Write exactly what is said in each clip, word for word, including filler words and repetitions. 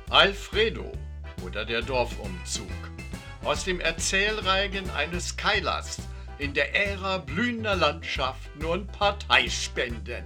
Alfredo oder der Dorfumzug. Aus dem Erzählreigen eines Keilers in der Ära blühender Landschaften und Parteispenden.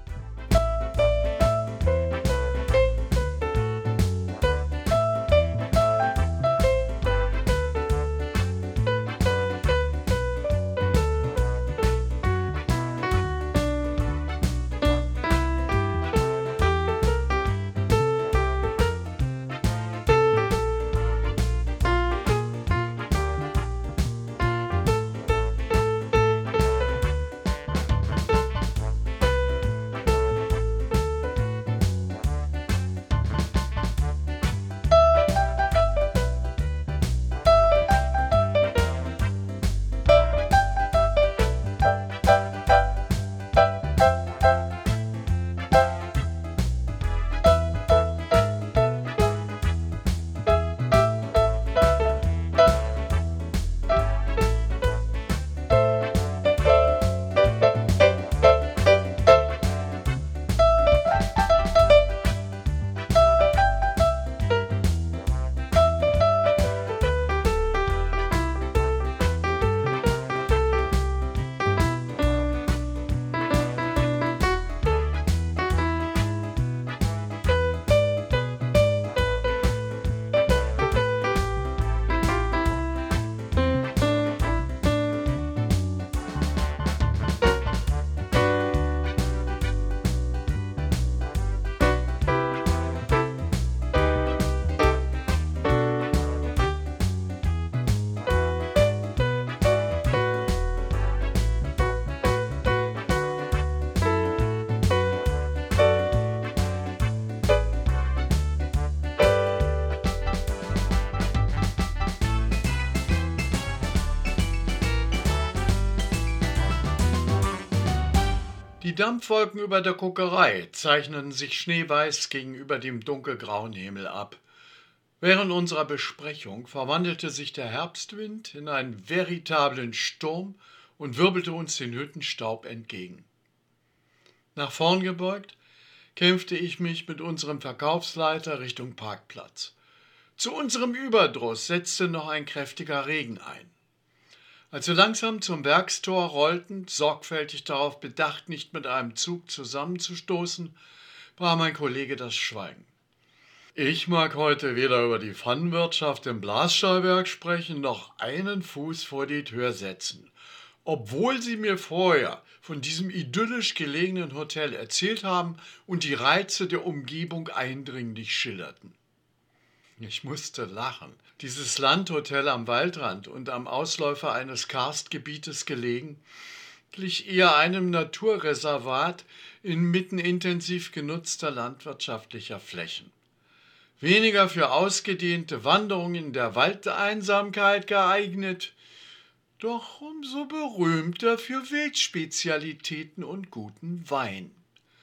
Die Dampfwolken über der Kokerei zeichneten sich schneeweiß gegenüber dem dunkelgrauen Himmel ab. Während unserer Besprechung verwandelte sich der Herbstwind in einen veritablen Sturm und wirbelte uns den Hüttenstaub entgegen. Nach vorn gebeugt, kämpfte ich mich mit unserem Verkaufsleiter Richtung Parkplatz. Zu unserem Überdruss setzte noch ein kräftiger Regen ein. Als wir langsam zum Werkstor rollten, sorgfältig darauf bedacht, nicht mit einem Zug zusammenzustoßen, brach mein Kollege das Schweigen. Ich mag heute weder über die Pfannenwirtschaft im Blasstahlwerk sprechen, noch einen Fuß vor die Tür setzen, obwohl Sie mir vorher von diesem idyllisch gelegenen Hotel erzählt haben und die Reize der Umgebung eindringlich schilderten. Ich musste lachen. Dieses Landhotel am Waldrand und am Ausläufer eines Karstgebietes gelegen, glich eher einem Naturreservat inmitten intensiv genutzter landwirtschaftlicher Flächen. Weniger für ausgedehnte Wanderungen in der Waldeinsamkeit geeignet, doch umso berühmter für Wildspezialitäten und guten Wein.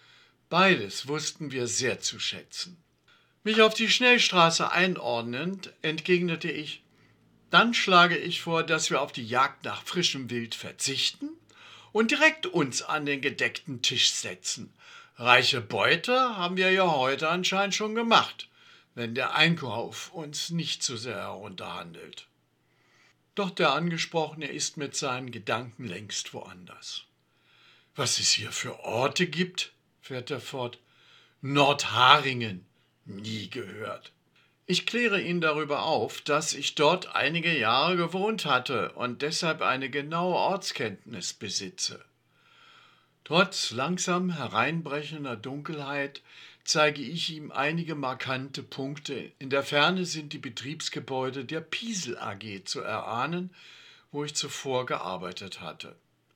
Beides wussten wir sehr zu schätzen. Mich auf die Schnellstraße einordnend, entgegnete ich, dann schlage ich vor, dass wir auf die Jagd nach frischem Wild verzichten und direkt uns an den gedeckten Tisch setzen. Reiche Beute haben wir ja heute anscheinend schon gemacht, wenn der Einkauf uns nicht zu sehr herunterhandelt. Doch der Angesprochene ist mit seinen Gedanken längst woanders. Was es hier für Orte gibt, fährt er fort. Nordharingen. Nie gehört. Ich kläre ihn darüber auf, dass ich dort einige Jahre gewohnt hatte und deshalb eine genaue Ortskenntnis besitze. Trotz langsam hereinbrechender Dunkelheit zeige ich ihm einige markante Punkte. In der Ferne sind die Betriebsgebäude der Piesel A G zu erahnen, wo ich zuvor gearbeitet hatte.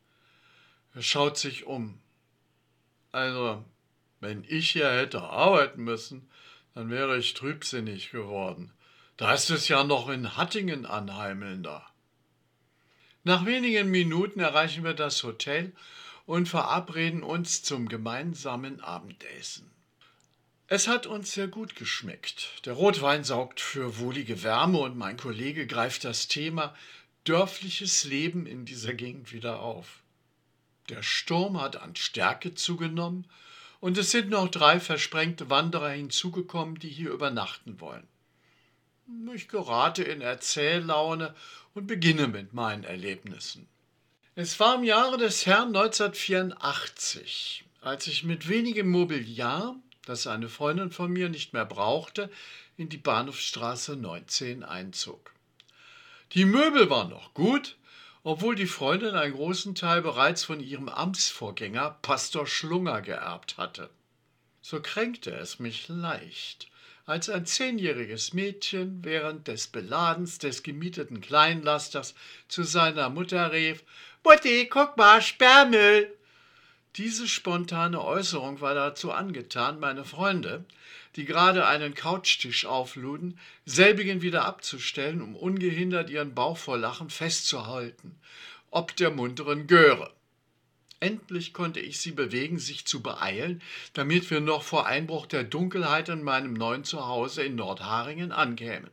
Er schaut sich um. Also, wenn ich hier hätte arbeiten müssen, dann wäre ich trübsinnig geworden. Da ist es ja noch in Hattingen anheimelnder. Nach wenigen Minuten erreichen wir das Hotel und verabreden uns zum gemeinsamen Abendessen. Es hat uns sehr gut geschmeckt. Der Rotwein saugt für wohlige Wärme und mein Kollege greift das Thema dörfliches Leben in dieser Gegend wieder auf. Der Sturm hat an Stärke zugenommen und es sind noch drei versprengte Wanderer hinzugekommen, die hier übernachten wollen. Ich gerate in Erzähllaune und beginne mit meinen Erlebnissen. Es war im Jahre des Herrn neunzehnhundertvierundachtzig, als ich mit wenigem Mobiliar, das eine Freundin von mir nicht mehr brauchte, in die Bahnhofsstraße neunzehn einzog. Die Möbel waren noch gut, obwohl die Freundin einen großen Teil bereits von ihrem Amtsvorgänger Pastor Schlunger geerbt hatte. So kränkte es mich leicht, als ein zehnjähriges Mädchen während des Beladens des gemieteten Kleinlasters zu seiner Mutter rief: »Mutti, guck mal, Sperrmüll!« Diese spontane Äußerung war dazu angetan, meine Freunde, die gerade einen Couchtisch aufluden, selbigen wieder abzustellen, um ungehindert ihren Bauch vor Lachen festzuhalten, ob der munteren Göre. Endlich konnte ich sie bewegen, sich zu beeilen, damit wir noch vor Einbruch der Dunkelheit in meinem neuen Zuhause in Nordharingen ankämen.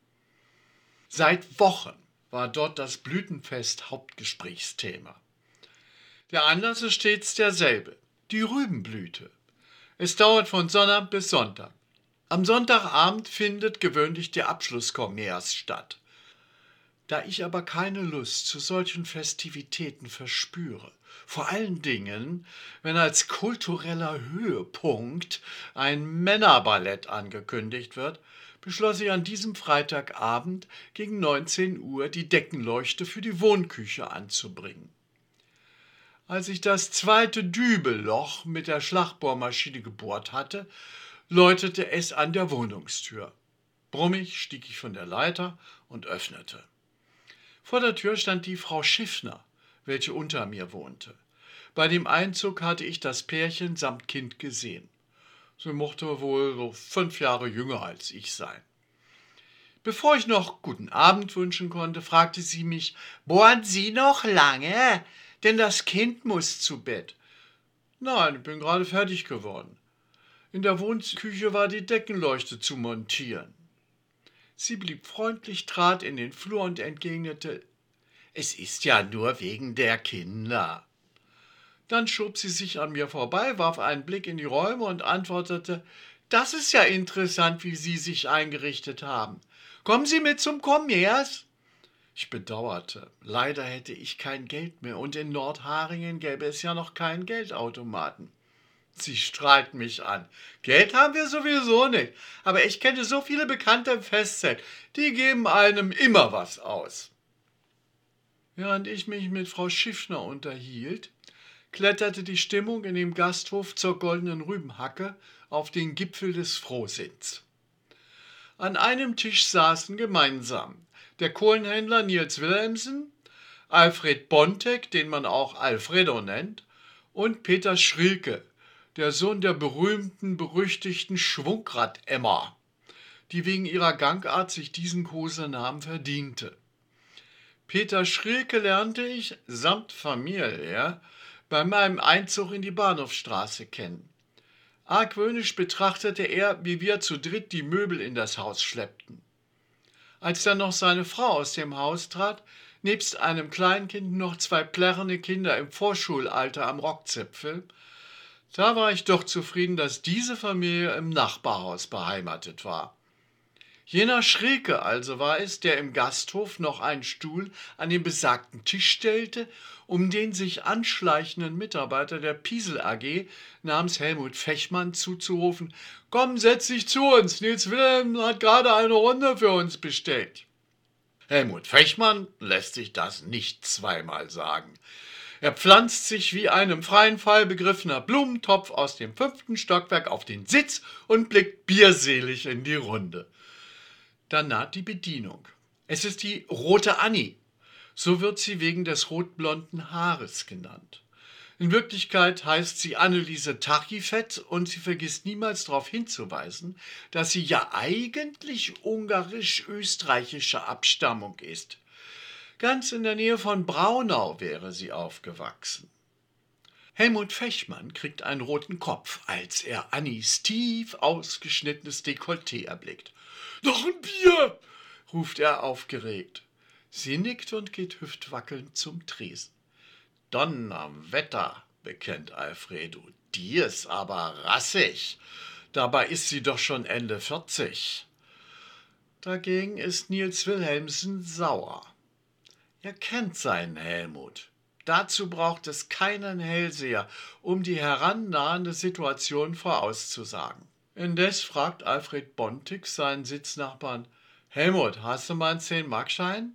Seit Wochen war dort das Blütenfest Hauptgesprächsthema. Der Anlass ist stets derselbe, die Rübenblüte. Es dauert von Sonnabend bis Sonntag. Am Sonntagabend findet gewöhnlich der Abschlusskommers statt. Da ich aber keine Lust zu solchen Festivitäten verspüre, vor allen Dingen, wenn als kultureller Höhepunkt ein Männerballett angekündigt wird, beschloss ich an diesem Freitagabend gegen neunzehn Uhr die Deckenleuchte für die Wohnküche anzubringen. Als ich das zweite Dübelloch mit der Schlagbohrmaschine gebohrt hatte, läutete es an der Wohnungstür. Brummig stieg ich von der Leiter und öffnete. Vor der Tür stand die Frau Schiffner, welche unter mir wohnte. Bei dem Einzug hatte ich das Pärchen samt Kind gesehen. Sie mochte wohl so fünf Jahre jünger als ich sein. Bevor ich noch guten Abend wünschen konnte, fragte sie mich: »Bohren Sie noch lange? Denn das Kind muss zu Bett.« »Nein, ich bin gerade fertig geworden. In der Wohnküche war die Deckenleuchte zu montieren.« Sie blieb freundlich, trat in den Flur und entgegnete: »Es ist ja nur wegen der Kinder.« Dann schob sie sich an mir vorbei, warf einen Blick in die Räume und antwortete: »Das ist ja interessant, wie Sie sich eingerichtet haben. Kommen Sie mit zum Kommers?« Ich bedauerte. Leider hätte ich kein Geld mehr und in Nordharingen gäbe es ja noch keinen Geldautomaten. Sie strahlt mich an. »Geld haben wir sowieso nicht, aber ich kenne so viele Bekannte im Festzelt, die geben einem immer was aus.« Während ich mich mit Frau Schiffner unterhielt, kletterte die Stimmung in dem Gasthof zur Goldenen Rübenhacke auf den Gipfel des Frohsinns. An einem Tisch saßen gemeinsam der Kohlenhändler Niels Wilhelmsen, Alfred Bontek, den man auch Alfredo nennt, und Peter Schrilke, der Sohn der berühmten, berüchtigten Schwungrad-Emma, die wegen ihrer Gangart sich diesen Kosenamen verdiente. Peter Schrilke lernte ich, samt Familie, bei meinem Einzug in die Bahnhofsstraße kennen. Argwöhnisch betrachtete er, wie wir zu dritt die Möbel in das Haus schleppten. Als dann noch seine Frau aus dem Haus trat, nebst einem Kleinkind noch zwei plärrende Kinder im Vorschulalter am Rockzipfel, da war ich doch zufrieden, dass diese Familie im Nachbarhaus beheimatet war. Jener Schrilke also war es, der im Gasthof noch einen Stuhl an den besagten Tisch stellte, um den sich anschleichenden Mitarbeiter der Piesel A G namens Helmut Fechmann zuzurufen: »Komm, setz dich zu uns, Niels Wilhelm hat gerade eine Runde für uns bestellt.« Helmut Fechmann lässt sich das nicht zweimal sagen. Er pflanzt sich wie ein im freien Fall begriffener Blumentopf aus dem fünften Stockwerk auf den Sitz und blickt bierselig in die Runde. Dann naht die Bedienung. Es ist die Rote Annie. So wird sie wegen des rotblonden Haares genannt. In Wirklichkeit heißt sie Anneliese Tachifett und sie vergisst niemals darauf hinzuweisen, dass sie ja eigentlich ungarisch-österreichischer Abstammung ist. Ganz in der Nähe von Braunau wäre sie aufgewachsen. Helmut Fechmann kriegt einen roten Kopf, als er Annis tief ausgeschnittenes Dekolleté erblickt. »Noch ein Bier!« ruft er aufgeregt. Sie nickt und geht hüftwackelnd zum Tresen. »Donnerwetter«, bekennt Alfredo, Die ist aber rassig. Dabei ist sie doch schon Ende vierzig. Dagegen ist Niels Wilhelmsen sauer. Er kennt seinen Helmut. Dazu braucht es keinen Hellseher, um die herannahende Situation vorauszusagen. Indes fragt Alfred Bontig seinen Sitznachbarn: »Helmut, hast du mal einen zehn-Mark-Schein?«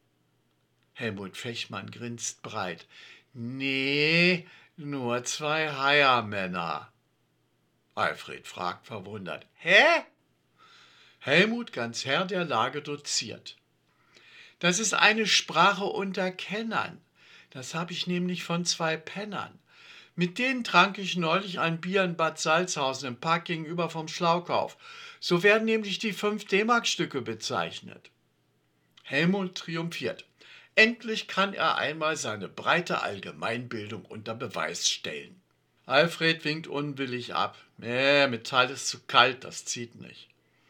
Helmut Fechmann grinst breit. »Nee, nur zwei Heiermänner.« Alfred fragt verwundert: »Hä?« Helmut, ganz Herr der Lage, doziert: »Das ist eine Sprache unter Kennern. Das habe ich nämlich von zwei Pennern. Mit denen trank ich neulich ein Bier in Bad Salzhausen im Park gegenüber vom Schlaukauf. So werden nämlich die fünf D-Mark-Stücke bezeichnet.« Helmut triumphiert. Endlich kann er einmal seine breite Allgemeinbildung unter Beweis stellen. Alfred winkt unwillig ab. Nee, Metall ist zu kalt, das zieht nicht.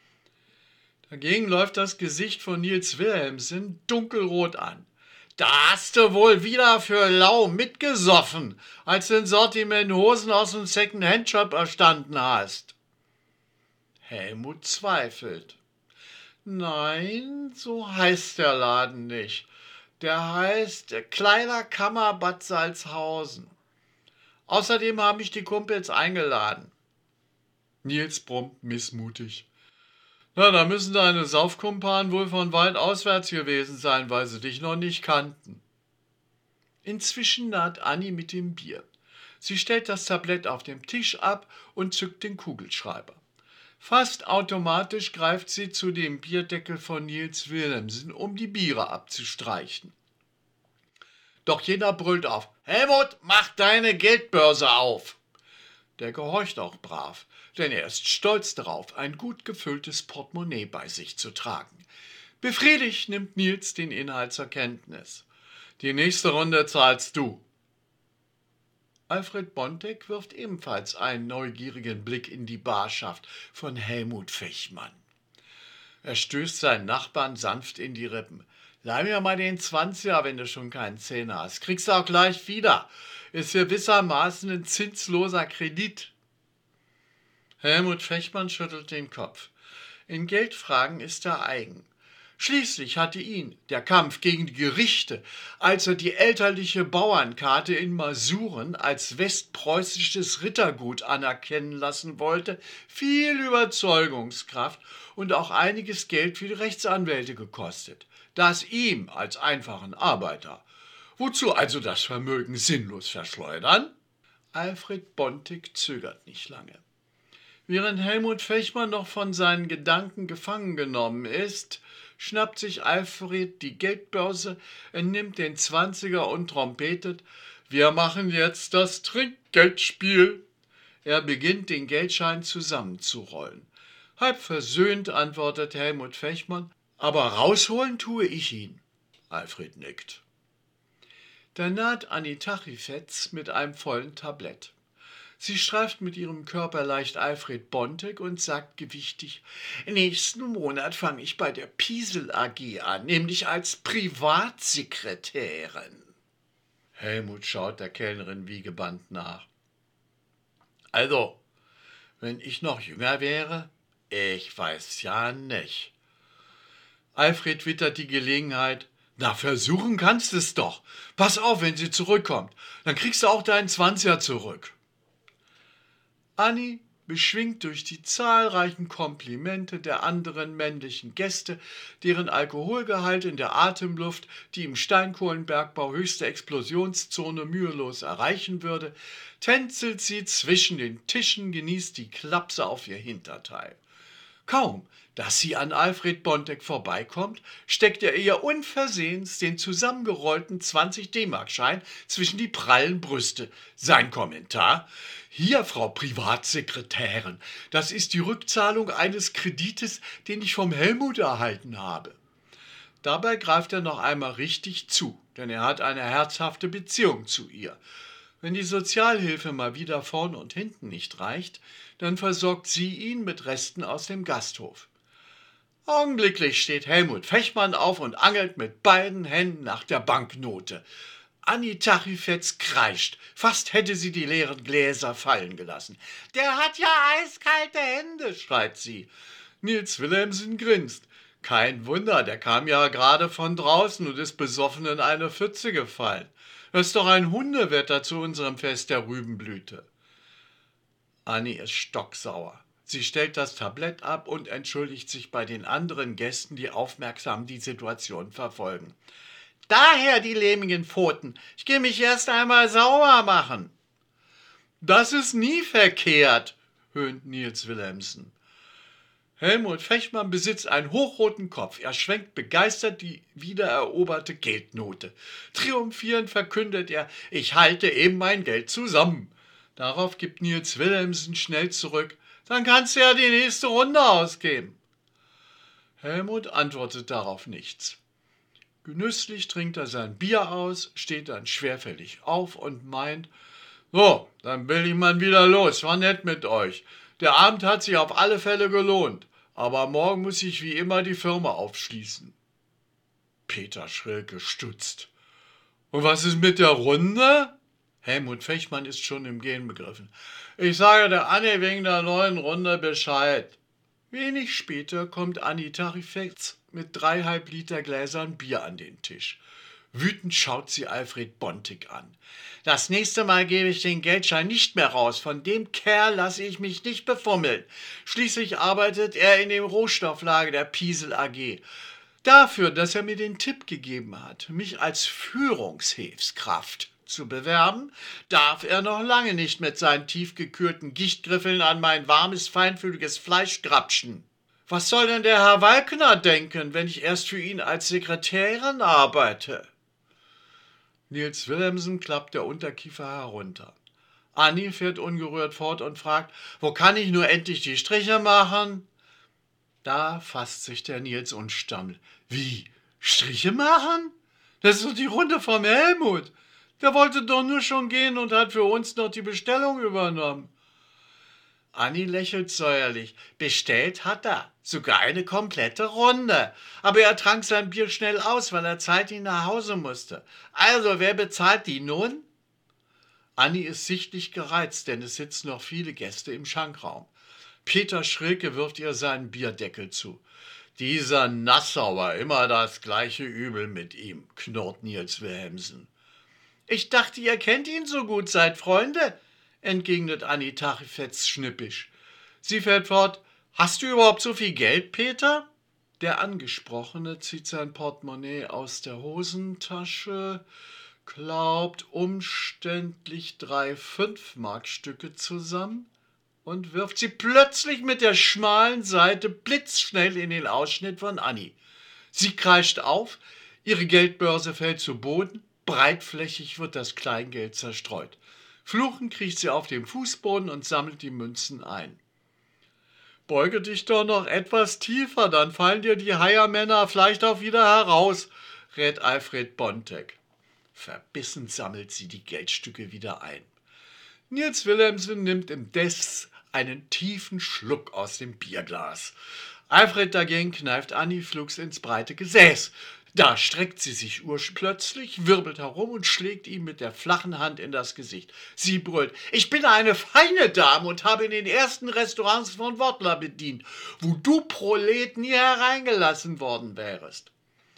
Dagegen läuft das Gesicht von Niels Wilhelmsen dunkelrot an. »Da hast du wohl wieder für lau mitgesoffen, als du in Sortiment Hosen aus dem Second-Hand-Shop erstanden hast.« Helmut zweifelt. »Nein, so heißt der Laden nicht. Der heißt Kleiderkammer Bad Salzhausen. Außerdem habe ich die Kumpels eingeladen.« Niels brummt missmutig. »Na, da müssen deine Saufkumpanen wohl von weit auswärts gewesen sein, weil sie dich noch nicht kannten.« Inzwischen naht Anni mit dem Bier. Sie stellt das Tablett auf dem Tisch ab und zückt den Kugelschreiber. Fast automatisch greift sie zu dem Bierdeckel von Niels Wilhelmsen, um die Biere abzustreichen. Doch jener brüllt auf: »Helmut, mach deine Geldbörse auf!« Der gehorcht auch brav, denn er ist stolz darauf, ein gut gefülltes Portemonnaie bei sich zu tragen. Befriedigt nimmt Niels den Inhalt zur Kenntnis. »Die nächste Runde zahlst du.« Alfred Bontek wirft ebenfalls einen neugierigen Blick in die Barschaft von Helmut Fechmann. Er stößt seinen Nachbarn sanft in die Rippen. »Leih mir mal den Zwanziger, wenn du schon keinen Zehner hast. Kriegst du auch gleich wieder. Ist gewissermaßen ein zinsloser Kredit.« Helmut Fechmann schüttelt den Kopf. In Geldfragen ist er eigen. Schließlich hatte ihn der Kampf gegen die Gerichte, als er die elterliche Bauernkarte in Masuren als westpreußisches Rittergut anerkennen lassen wollte, viel Überzeugungskraft und auch einiges Geld für die Rechtsanwälte gekostet. Das ihm als einfachen Arbeiter. Wozu also das Vermögen sinnlos verschleudern? Alfred Bontig zögert nicht lange. Während Helmut Fechmann noch von seinen Gedanken gefangen genommen ist, schnappt sich Alfred die Geldbörse, entnimmt den Zwanziger und trompetet: »Wir machen jetzt das Trinkgeldspiel.« Er beginnt, den Geldschein zusammenzurollen. Halb versöhnt antwortet Helmut Fechmann: »Aber rausholen tue ich ihn.« Alfred nickt. Da naht Anni Tachifetz mit einem vollen Tablett. Sie streift mit ihrem Körper leicht Alfred Bontek und sagt gewichtig: »Nächsten Monat fange ich bei der Piesel A G an, nämlich als Privatsekretärin.« Helmut schaut der Kellnerin wie gebannt nach. »Also, wenn ich noch jünger wäre? Ich weiß ja nicht.« Alfred wittert die Gelegenheit: »Na, versuchen kannst es doch. Pass auf, wenn sie zurückkommt. Dann kriegst du auch deinen Zwanziger zurück.« Anni, beschwingt durch die zahlreichen Komplimente der anderen männlichen Gäste, deren Alkoholgehalt in der Atemluft die im Steinkohlenbergbau höchste Explosionszone mühelos erreichen würde, tänzelt sie zwischen den Tischen, genießt die Klapse auf ihr Hinterteil. Kaum, dass sie an Alfred Bontek vorbeikommt, steckt er ihr unversehens den zusammengerollten zwanzig D-Mark-Schein zwischen die prallen Brüste. Sein Kommentar: »Hier, Frau Privatsekretärin, das ist die Rückzahlung eines Kredites, den ich vom Helmut erhalten habe.« Dabei greift er noch einmal richtig zu, denn er hat eine herzhafte Beziehung zu ihr. Wenn die Sozialhilfe mal wieder vorn und hinten nicht reicht, dann versorgt sie ihn mit Resten aus dem Gasthof. Augenblicklich steht Helmut Fechmann auf und angelt mit beiden Händen nach der Banknote. Annie Tachyfetz kreischt. Fast hätte sie die leeren Gläser fallen gelassen. »Der hat ja eiskalte Hände«, schreit sie. Niels Wilhelmsen grinst. Kein Wunder, der kam ja gerade von draußen und ist besoffen in eine Pfütze gefallen. Das ist doch ein Hundewetter zu unserem Fest der Rübenblüte. Annie ist stocksauer. Sie stellt das Tablett ab und entschuldigt sich bei den anderen Gästen, die aufmerksam die Situation verfolgen. »Daher die lehmigen Pfoten. Ich gehe mich erst einmal sauber machen.« »Das ist nie verkehrt«, höhnt Niels Wilhelmsen. Helmut Fechmann besitzt einen hochroten Kopf. Er schwenkt begeistert die wiedereroberte Geldnote. Triumphierend verkündet er, ich halte eben mein Geld zusammen. Darauf gibt Niels Wilhelmsen schnell zurück. Dann kannst du ja die nächste Runde ausgeben. Helmut antwortet darauf nichts. Genüsslich trinkt er sein Bier aus, steht dann schwerfällig auf und meint, so, dann will ich mal wieder los, war nett mit euch. Der Abend hat sich auf alle Fälle gelohnt, aber morgen muss ich wie immer die Firma aufschließen. Peter Schrilke stutzt. Und was ist mit der Runde? Helmut Fechmann ist schon im Gehen begriffen. Ich sage der Anne wegen der neuen Runde Bescheid. Wenig später kommt Annie Tachyfetz mit dreieinhalb Liter Gläsern Bier an den Tisch. Wütend schaut sie Alfred Bontig an. Das nächste Mal gebe ich den Geldschein nicht mehr raus. Von dem Kerl lasse ich mich nicht befummeln. Schließlich arbeitet er in dem Rohstofflager der Piesel A G. Dafür, dass er mir den Tipp gegeben hat, mich als Führungshilfskraft zu bewerben, darf er noch lange nicht mit seinen tiefgekühlten Gichtgriffeln an mein warmes, feinfühliges Fleisch grapschen. Was soll denn der Herr Walkner denken, wenn ich erst für ihn als Sekretärin arbeite? Niels Wilhelmsen klappt der Unterkiefer herunter. Annie fährt ungerührt fort und fragt, wo kann ich nur endlich die Striche machen? Da fasst sich der Niels und stammelt. Wie, Striche machen? Das ist doch die Runde vom Helmut. Der wollte doch nur schon gehen und hat für uns noch die Bestellung übernommen. Annie lächelt säuerlich. Bestellt hat er, sogar eine komplette Runde. Aber er trank sein Bier schnell aus, weil er zeitig nach Hause musste. Also, wer bezahlt die nun? Annie ist sichtlich gereizt, denn es sitzen noch viele Gäste im Schankraum. Peter Schrilke wirft ihr seinen Bierdeckel zu. Dieser Nassauer, immer das gleiche Übel mit ihm, knurrt Niels Wilhelmsen. Ich dachte, ihr kennt ihn so gut, seid Freunde, entgegnet Annie Tachyfetz schnippisch. Sie fährt fort, hast du überhaupt so viel Geld, Peter? Der Angesprochene zieht sein Portemonnaie aus der Hosentasche, klaubt umständlich drei Fünfmarkstücke zusammen und wirft sie plötzlich mit der schmalen Seite blitzschnell in den Ausschnitt von Annie. Sie kreischt auf, ihre Geldbörse fällt zu Boden, breitflächig wird das Kleingeld zerstreut. Fluchend kriecht sie auf dem Fußboden und sammelt die Münzen ein. Beuge dich doch noch etwas tiefer, dann fallen dir die Heiermänner vielleicht auch wieder heraus, rät Alfred Bontek. Verbissen sammelt sie die Geldstücke wieder ein. Niels Wilhelmsen nimmt indes einen tiefen Schluck aus dem Bierglas. Alfred dagegen kneift Annie flugs ins breite Gesäß. Da streckt sie sich urplötzlich, wirbelt herum und schlägt ihm mit der flachen Hand in das Gesicht. Sie brüllt, ich bin eine feine Dame und habe in den ersten Restaurants von Wortler bedient, wo du Prolet nie hereingelassen worden wärest.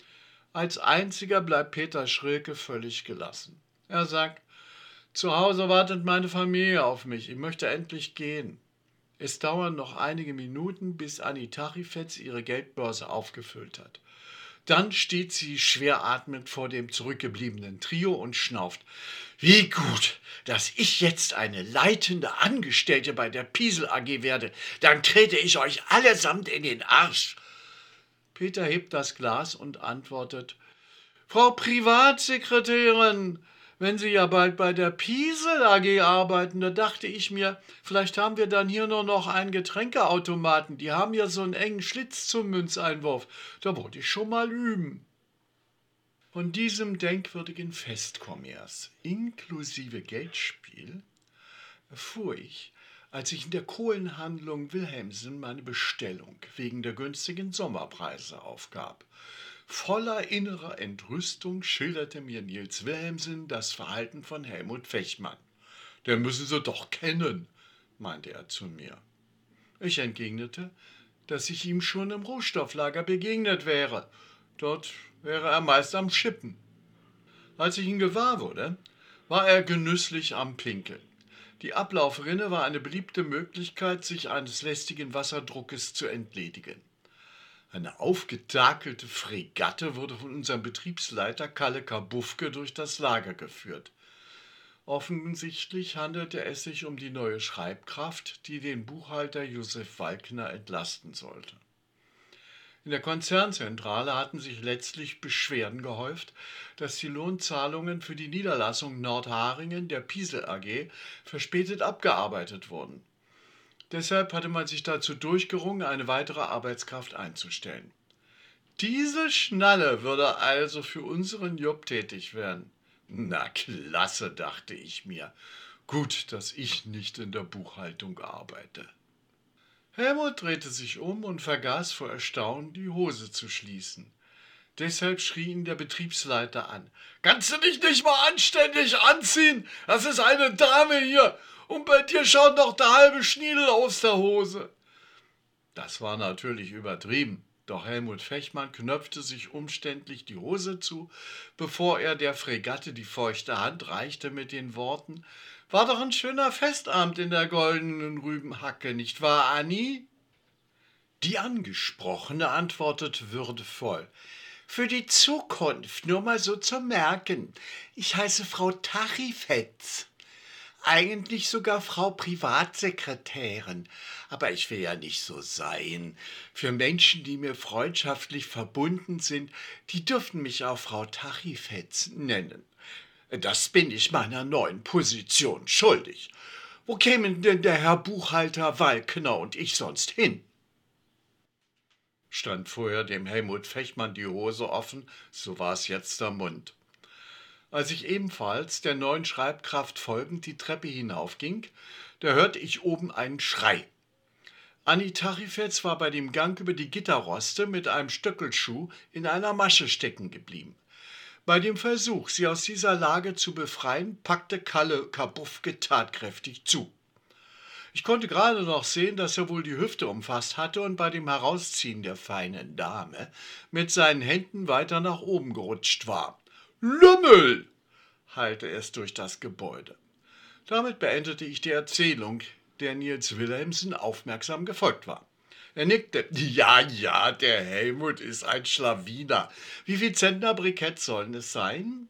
Als einziger bleibt Peter Schrilke völlig gelassen. Er sagt, zu Hause wartet meine Familie auf mich, ich möchte endlich gehen. Es dauern noch einige Minuten, bis Annie Tachyfetz ihre Geldbörse aufgefüllt hat. Dann steht sie schwer atmend vor dem zurückgebliebenen Trio und schnauft. Wie gut, dass ich jetzt eine leitende Angestellte bei der Piesel A G werde. Dann trete ich euch allesamt in den Arsch. Peter hebt das Glas und antwortet, Frau Privatsekretärin, wenn Sie ja bald bei der Piesel A G arbeiten, da dachte ich mir, vielleicht haben wir dann hier nur noch einen Getränkeautomaten. Die haben ja so einen engen Schlitz zum Münzeinwurf. Da wollte ich schon mal üben. Von diesem denkwürdigen Festkommers inklusive Geldspiel erfuhr ich, als ich in der Kohlenhandlung Wilhelmsen meine Bestellung wegen der günstigen Sommerpreise aufgab. Voller innerer Entrüstung schilderte mir Niels Wilhelmsen das Verhalten von Helmut Fechmann. »Der müssen Sie doch kennen«, meinte er zu mir. Ich entgegnete, dass ich ihm schon im Rohstofflager begegnet wäre. Dort wäre er meist am Schippen. Als ich ihn gewahr wurde, war er genüsslich am Pinkeln. Die Ablaufrinne war eine beliebte Möglichkeit, sich eines lästigen Wasserdruckes zu entledigen. Eine aufgetakelte Fregatte wurde von unserem Betriebsleiter Kalle Kabuffke durch das Lager geführt. Offensichtlich handelte es sich um die neue Schreibkraft, die den Buchhalter Josef Walkner entlasten sollte. In der Konzernzentrale hatten sich letztlich Beschwerden gehäuft, dass die Lohnzahlungen für die Niederlassung Nordharingen der Piesel A G verspätet abgearbeitet wurden. Deshalb hatte man sich dazu durchgerungen, eine weitere Arbeitskraft einzustellen. Diese Schnalle würde also für unseren Job tätig werden. Na klasse, dachte ich mir. Gut, dass ich nicht in der Buchhaltung arbeite. Helmut drehte sich um und vergaß vor Erstaunen, die Hose zu schließen. Deshalb schrie ihn der Betriebsleiter an. »Kannst du dich nicht mal anständig anziehen? Das ist eine Dame hier und bei dir schaut noch der halbe Schniedel aus der Hose.« Das war natürlich übertrieben, doch Helmut Fechmann knöpfte sich umständlich die Hose zu, bevor er der Fregatte die feuchte Hand reichte mit den Worten: »War doch ein schöner Festabend in der goldenen Rübenhacke, nicht wahr, Anni?« Die Angesprochene antwortete würdevoll: »Für die Zukunft, nur mal so zum Merken. Ich heiße Frau Tachifetz. Eigentlich sogar Frau Privatsekretärin, aber ich will ja nicht so sein. Für Menschen, die mir freundschaftlich verbunden sind, die dürfen mich auch Frau Tachifetz nennen. Das bin ich meiner neuen Position schuldig. Wo kämen denn der Herr Buchhalter Walkner und ich sonst hin?« Stand vorher dem Helmut Fechmann die Hose offen, so war es jetzt der Mund. Als ich ebenfalls der neuen Schreibkraft folgend die Treppe hinaufging, da hörte ich oben einen Schrei. Anni Tachifetz war bei dem Gang über die Gitterroste mit einem Stöckelschuh in einer Masche stecken geblieben. Bei dem Versuch, sie aus dieser Lage zu befreien, packte Kalle Kabuffke tatkräftig zu. Ich konnte gerade noch sehen, dass er wohl die Hüfte umfasst hatte und bei dem Herausziehen der feinen Dame mit seinen Händen weiter nach oben gerutscht war. »Lümmel!« hallte es durch das Gebäude. Damit beendete ich die Erzählung, der Niels Wilhelmsen aufmerksam gefolgt war. Er nickte. »Ja, ja, der Helmut ist ein Schlawiner. Wie viel Zentner Brikett sollen es sein?«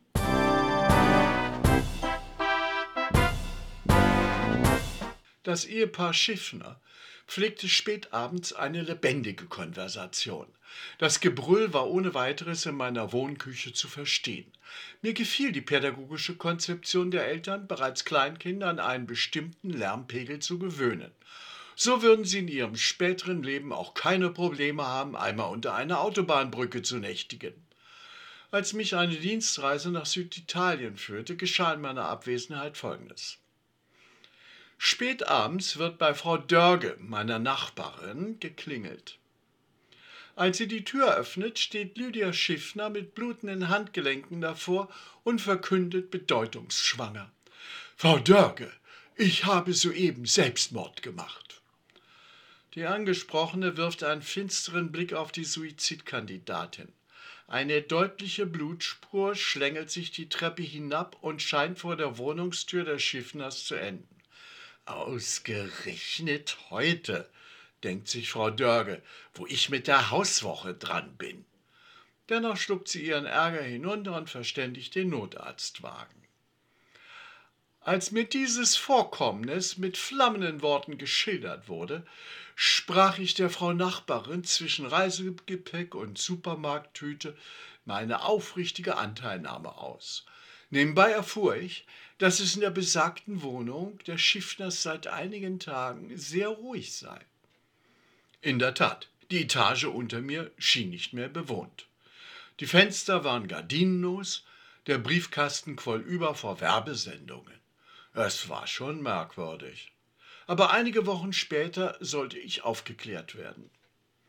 Das Ehepaar Schiffner pflegte spätabends eine lebendige Konversation. Das Gebrüll war ohne weiteres in meiner Wohnküche zu verstehen. Mir gefiel die pädagogische Konzeption der Eltern, bereits Kleinkinder an einen bestimmten Lärmpegel zu gewöhnen. So würden sie in ihrem späteren Leben auch keine Probleme haben, einmal unter einer Autobahnbrücke zu nächtigen. Als mich eine Dienstreise nach Süditalien führte, geschah in meiner Abwesenheit Folgendes. Spät abends wird bei Frau Dörge, meiner Nachbarin, geklingelt. Als sie die Tür öffnet, steht Lydia Schiffner mit blutenden Handgelenken davor und verkündet bedeutungsschwanger: »Frau Dörge, ich habe soeben Selbstmord gemacht.« Die Angesprochene wirft einen finsteren Blick auf die Suizidkandidatin. Eine deutliche Blutspur schlängelt sich die Treppe hinab und scheint vor der Wohnungstür der Schiffners zu enden. »Ausgerechnet heute«, denkt sich Frau Dörge, »wo ich mit der Hauswoche dran bin.« Dennoch schluckt sie ihren Ärger hinunter und verständigt den Notarztwagen. Als mir dieses Vorkommnis mit flammenden Worten geschildert wurde, sprach ich der Frau Nachbarin zwischen Reisegepäck und Supermarkttüte meine aufrichtige Anteilnahme aus. Nebenbei erfuhr ich, dass es in der besagten Wohnung der Schiffners seit einigen Tagen sehr ruhig sei. In der Tat, die Etage unter mir schien nicht mehr bewohnt. Die Fenster waren gardinenlos, der Briefkasten quoll über vor Werbesendungen. Es war schon merkwürdig. Aber einige Wochen später sollte ich aufgeklärt werden.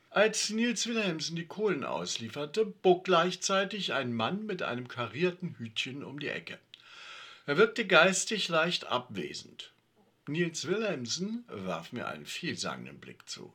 Als Niels Wilhelmsen die Kohlen auslieferte, bog gleichzeitig ein Mann mit einem karierten Hütchen um die Ecke. Er wirkte geistig leicht abwesend. Niels Wilhelmsen warf mir einen vielsagenden Blick zu.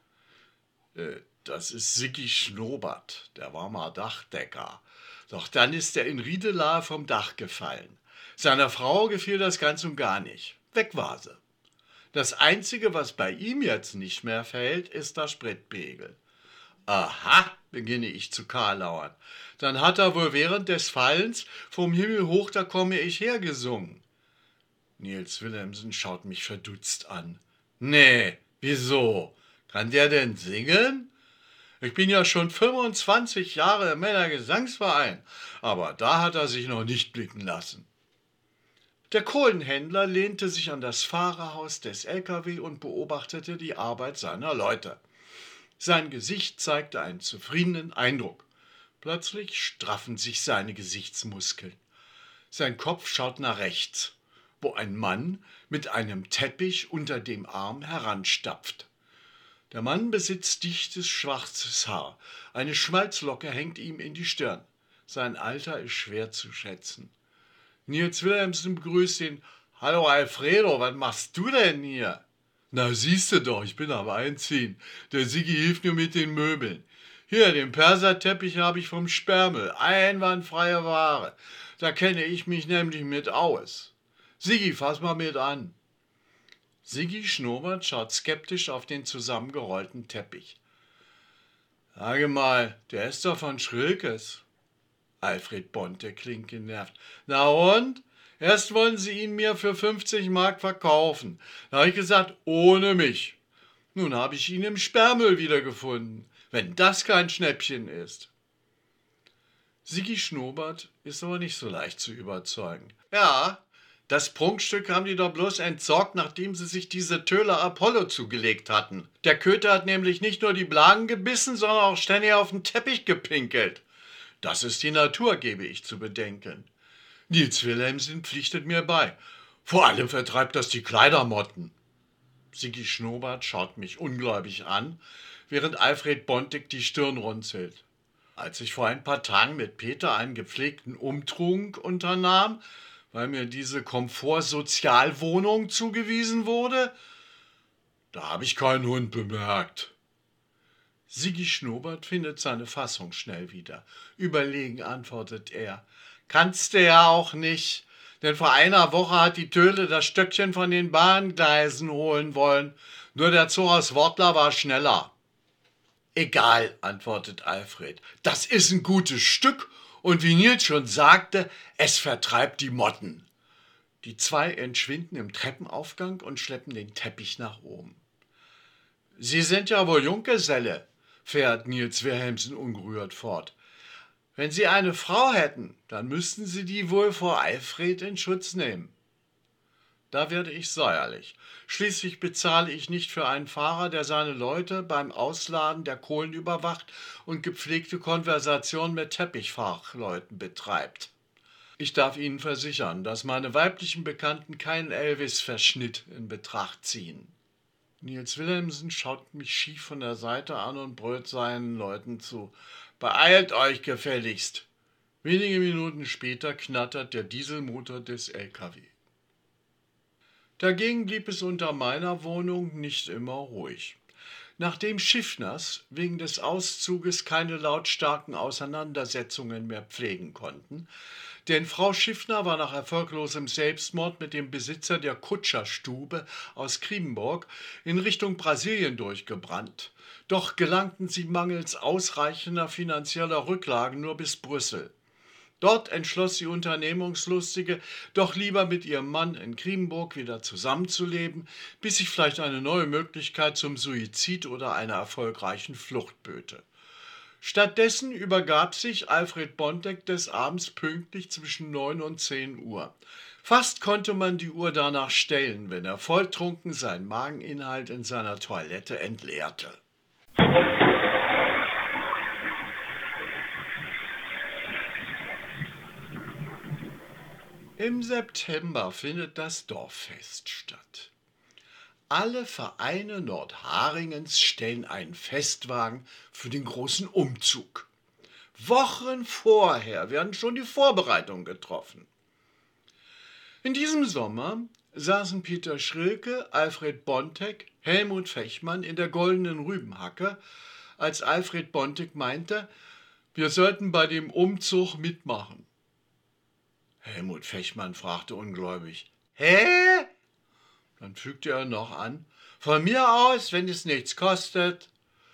Äh, das ist Siggi Schnobert, der war mal Dachdecker. Doch dann ist er in Riedelahe vom Dach gefallen. Seiner Frau gefiel das ganz und gar nicht. Weg war sie. Das Einzige, was bei ihm jetzt nicht mehr fällt, ist der Spritpegel. Aha, beginne ich zu karlauern. Dann hat er wohl während des Fallens vom Himmel hoch, da komme ich her gesungen. Niels Wilhelmsen schaut mich verdutzt an. Nee, wieso? Kann der denn singen? Ich bin ja schon fünfundzwanzig Jahre im Männergesangsverein, aber da hat er sich noch nicht blicken lassen. Der Kohlenhändler lehnte sich an das Fahrerhaus des L K W und beobachtete die Arbeit seiner Leute. Sein Gesicht zeigte einen zufriedenen Eindruck. Plötzlich straffen sich seine Gesichtsmuskeln. Sein Kopf schaut nach rechts, wo ein Mann mit einem Teppich unter dem Arm heranstapft. Der Mann besitzt dichtes schwarzes Haar. Eine Schmalzlocke hängt ihm in die Stirn. Sein Alter ist schwer zu schätzen. Niels Wilhelmsen begrüßt ihn. »Hallo Alfredo, was machst du denn hier?« »Na, siehst du doch, ich bin am Einziehen. Der Siggi hilft mir mit den Möbeln. Hier, den Perserteppich habe ich vom Sperrmüll. Einwandfreie Ware. Da kenne ich mich nämlich mit aus. Siggi, fass mal mit an.« Siggi Schnobert schaut skeptisch auf den zusammengerollten Teppich. »Sage mal, der ist doch von Schrilkes.« Alfred Bonte klingt genervt. »Na und? Erst wollen sie ihn mir für fünfzig Mark verkaufen. Da habe ich gesagt, ohne mich. Nun habe ich ihn im Sperrmüll wiedergefunden. Wenn das kein Schnäppchen ist.« Siggi Schnobert ist aber nicht so leicht zu überzeugen. »Ja, das Prunkstück haben die doch bloß entsorgt, nachdem sie sich diese Töler Apollo zugelegt hatten. Der Köter hat nämlich nicht nur die Blagen gebissen, sondern auch ständig auf den Teppich gepinkelt. Das ist die Natur, gebe ich zu bedenken. Niels Wilhelmsen pflichtet mir bei. Vor allem vertreibt das die Kleidermotten.« Siggi Schnobert schaut mich ungläubig an, während Alfred Bontek die Stirn runzelt. Als ich vor ein paar Tagen mit Peter einen gepflegten Umtrunk unternahm, weil mir diese Komfortsozialwohnung zugewiesen wurde, da habe ich keinen Hund bemerkt. Siggi Schnobert findet seine Fassung schnell wieder. Überlegen antwortet er. »Kannst du ja auch nicht, denn vor einer Woche hat die Töle das Stöckchen von den Bahngleisen holen wollen. Nur der Zug aus Wortler war schneller.« »Egal«, antwortet Alfred, »das ist ein gutes Stück und wie Nils schon sagte, es vertreibt die Motten.« Die zwei entschwinden im Treppenaufgang und schleppen den Teppich nach oben. »Sie sind ja wohl Junggeselle«, fährt Niels Wilhelmsen ungerührt fort. »Wenn Sie eine Frau hätten, dann müssten Sie die wohl vor Alfred in Schutz nehmen.« Da werde ich säuerlich. Schließlich bezahle ich nicht für einen Fahrer, der seine Leute beim Ausladen der Kohlen überwacht und gepflegte Konversation mit Teppichfachleuten betreibt. Ich darf Ihnen versichern, dass meine weiblichen Bekannten keinen Elvis-Verschnitt in Betracht ziehen. Niels Wilhelmsen schaut mich schief von der Seite an und brüllt seinen Leuten zu. »Beeilt euch gefälligst!« Wenige Minuten später knattert der Dieselmotor des L K W. Dagegen blieb es unter meiner Wohnung nicht immer ruhig. Nachdem Schiffners wegen des Auszuges keine lautstarken Auseinandersetzungen mehr pflegen konnten, denn Frau Schiffner war nach erfolglosem Selbstmord mit dem Besitzer der Kutscherstube aus Kriemburg in Richtung Brasilien durchgebrannt. Doch gelangten sie mangels ausreichender finanzieller Rücklagen nur bis Brüssel. Dort entschloss die Unternehmungslustige, doch lieber mit ihrem Mann in Kriemburg wieder zusammenzuleben, bis sich vielleicht eine neue Möglichkeit zum Suizid oder einer erfolgreichen Flucht böte. Stattdessen übergab sich Alfred Bontek des Abends pünktlich zwischen neun und zehn Uhr. Fast konnte man die Uhr danach stellen, wenn er volltrunken seinen Mageninhalt in seiner Toilette entleerte. Im September findet das Dorffest statt. Alle Vereine Nordharingens stellen einen Festwagen für den großen Umzug. Wochen vorher werden schon die Vorbereitungen getroffen. In diesem Sommer saßen Peter Schrilke, Alfred Bontek, Helmut Fechmann in der Goldenen Rübenhacke, als Alfred Bontek meinte, wir sollten bei dem Umzug mitmachen. Helmut Fechmann fragte ungläubig, »Hä?« Dann fügte er noch an, »Von mir aus, wenn es nichts kostet.«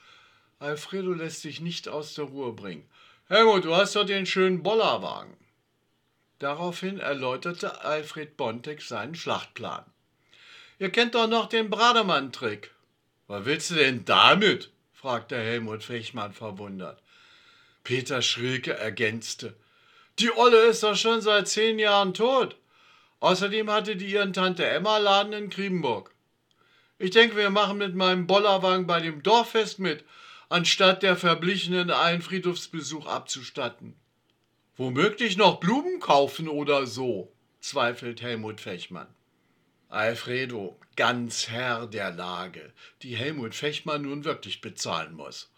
Alfredo lässt sich nicht aus der Ruhe bringen. »Helmut, du hast doch den schönen Bollerwagen.« Daraufhin erläuterte Alfred Bontek seinen Schlachtplan. »Ihr kennt doch noch den Brademann-Trick.« »Was willst du denn damit?« fragte Helmut Fechmann verwundert. Peter Schrilke ergänzte, »Die Olle ist doch schon seit zehn Jahren tot. Außerdem hatte die ihren Tante-Emma-Laden in Kriebenburg. Ich denke, wir machen mit meinem Bollerwagen bei dem Dorffest mit, anstatt der Verblichenen einen Friedhofsbesuch abzustatten.« »Womöglich noch Blumen kaufen oder so«, zweifelt Helmut Fechmann. Alfredo, ganz Herr der Lage, die Helmut Fechmann nun wirklich bezahlen muss.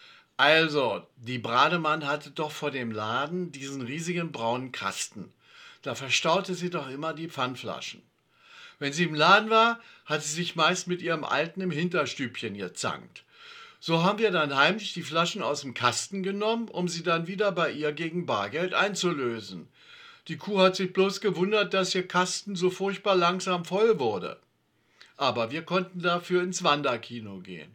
Also, die Brademann hatte doch vor dem Laden diesen riesigen braunen Kasten. Da verstaute sie doch immer die Pfandflaschen. Wenn sie im Laden war, hat sie sich meist mit ihrem Alten im Hinterstübchen gezankt. So haben wir dann heimlich die Flaschen aus dem Kasten genommen, um sie dann wieder bei ihr gegen Bargeld einzulösen. Die Kuh hat sich bloß gewundert, dass ihr Kasten so furchtbar langsam voll wurde. Aber wir konnten dafür ins Wanderkino gehen.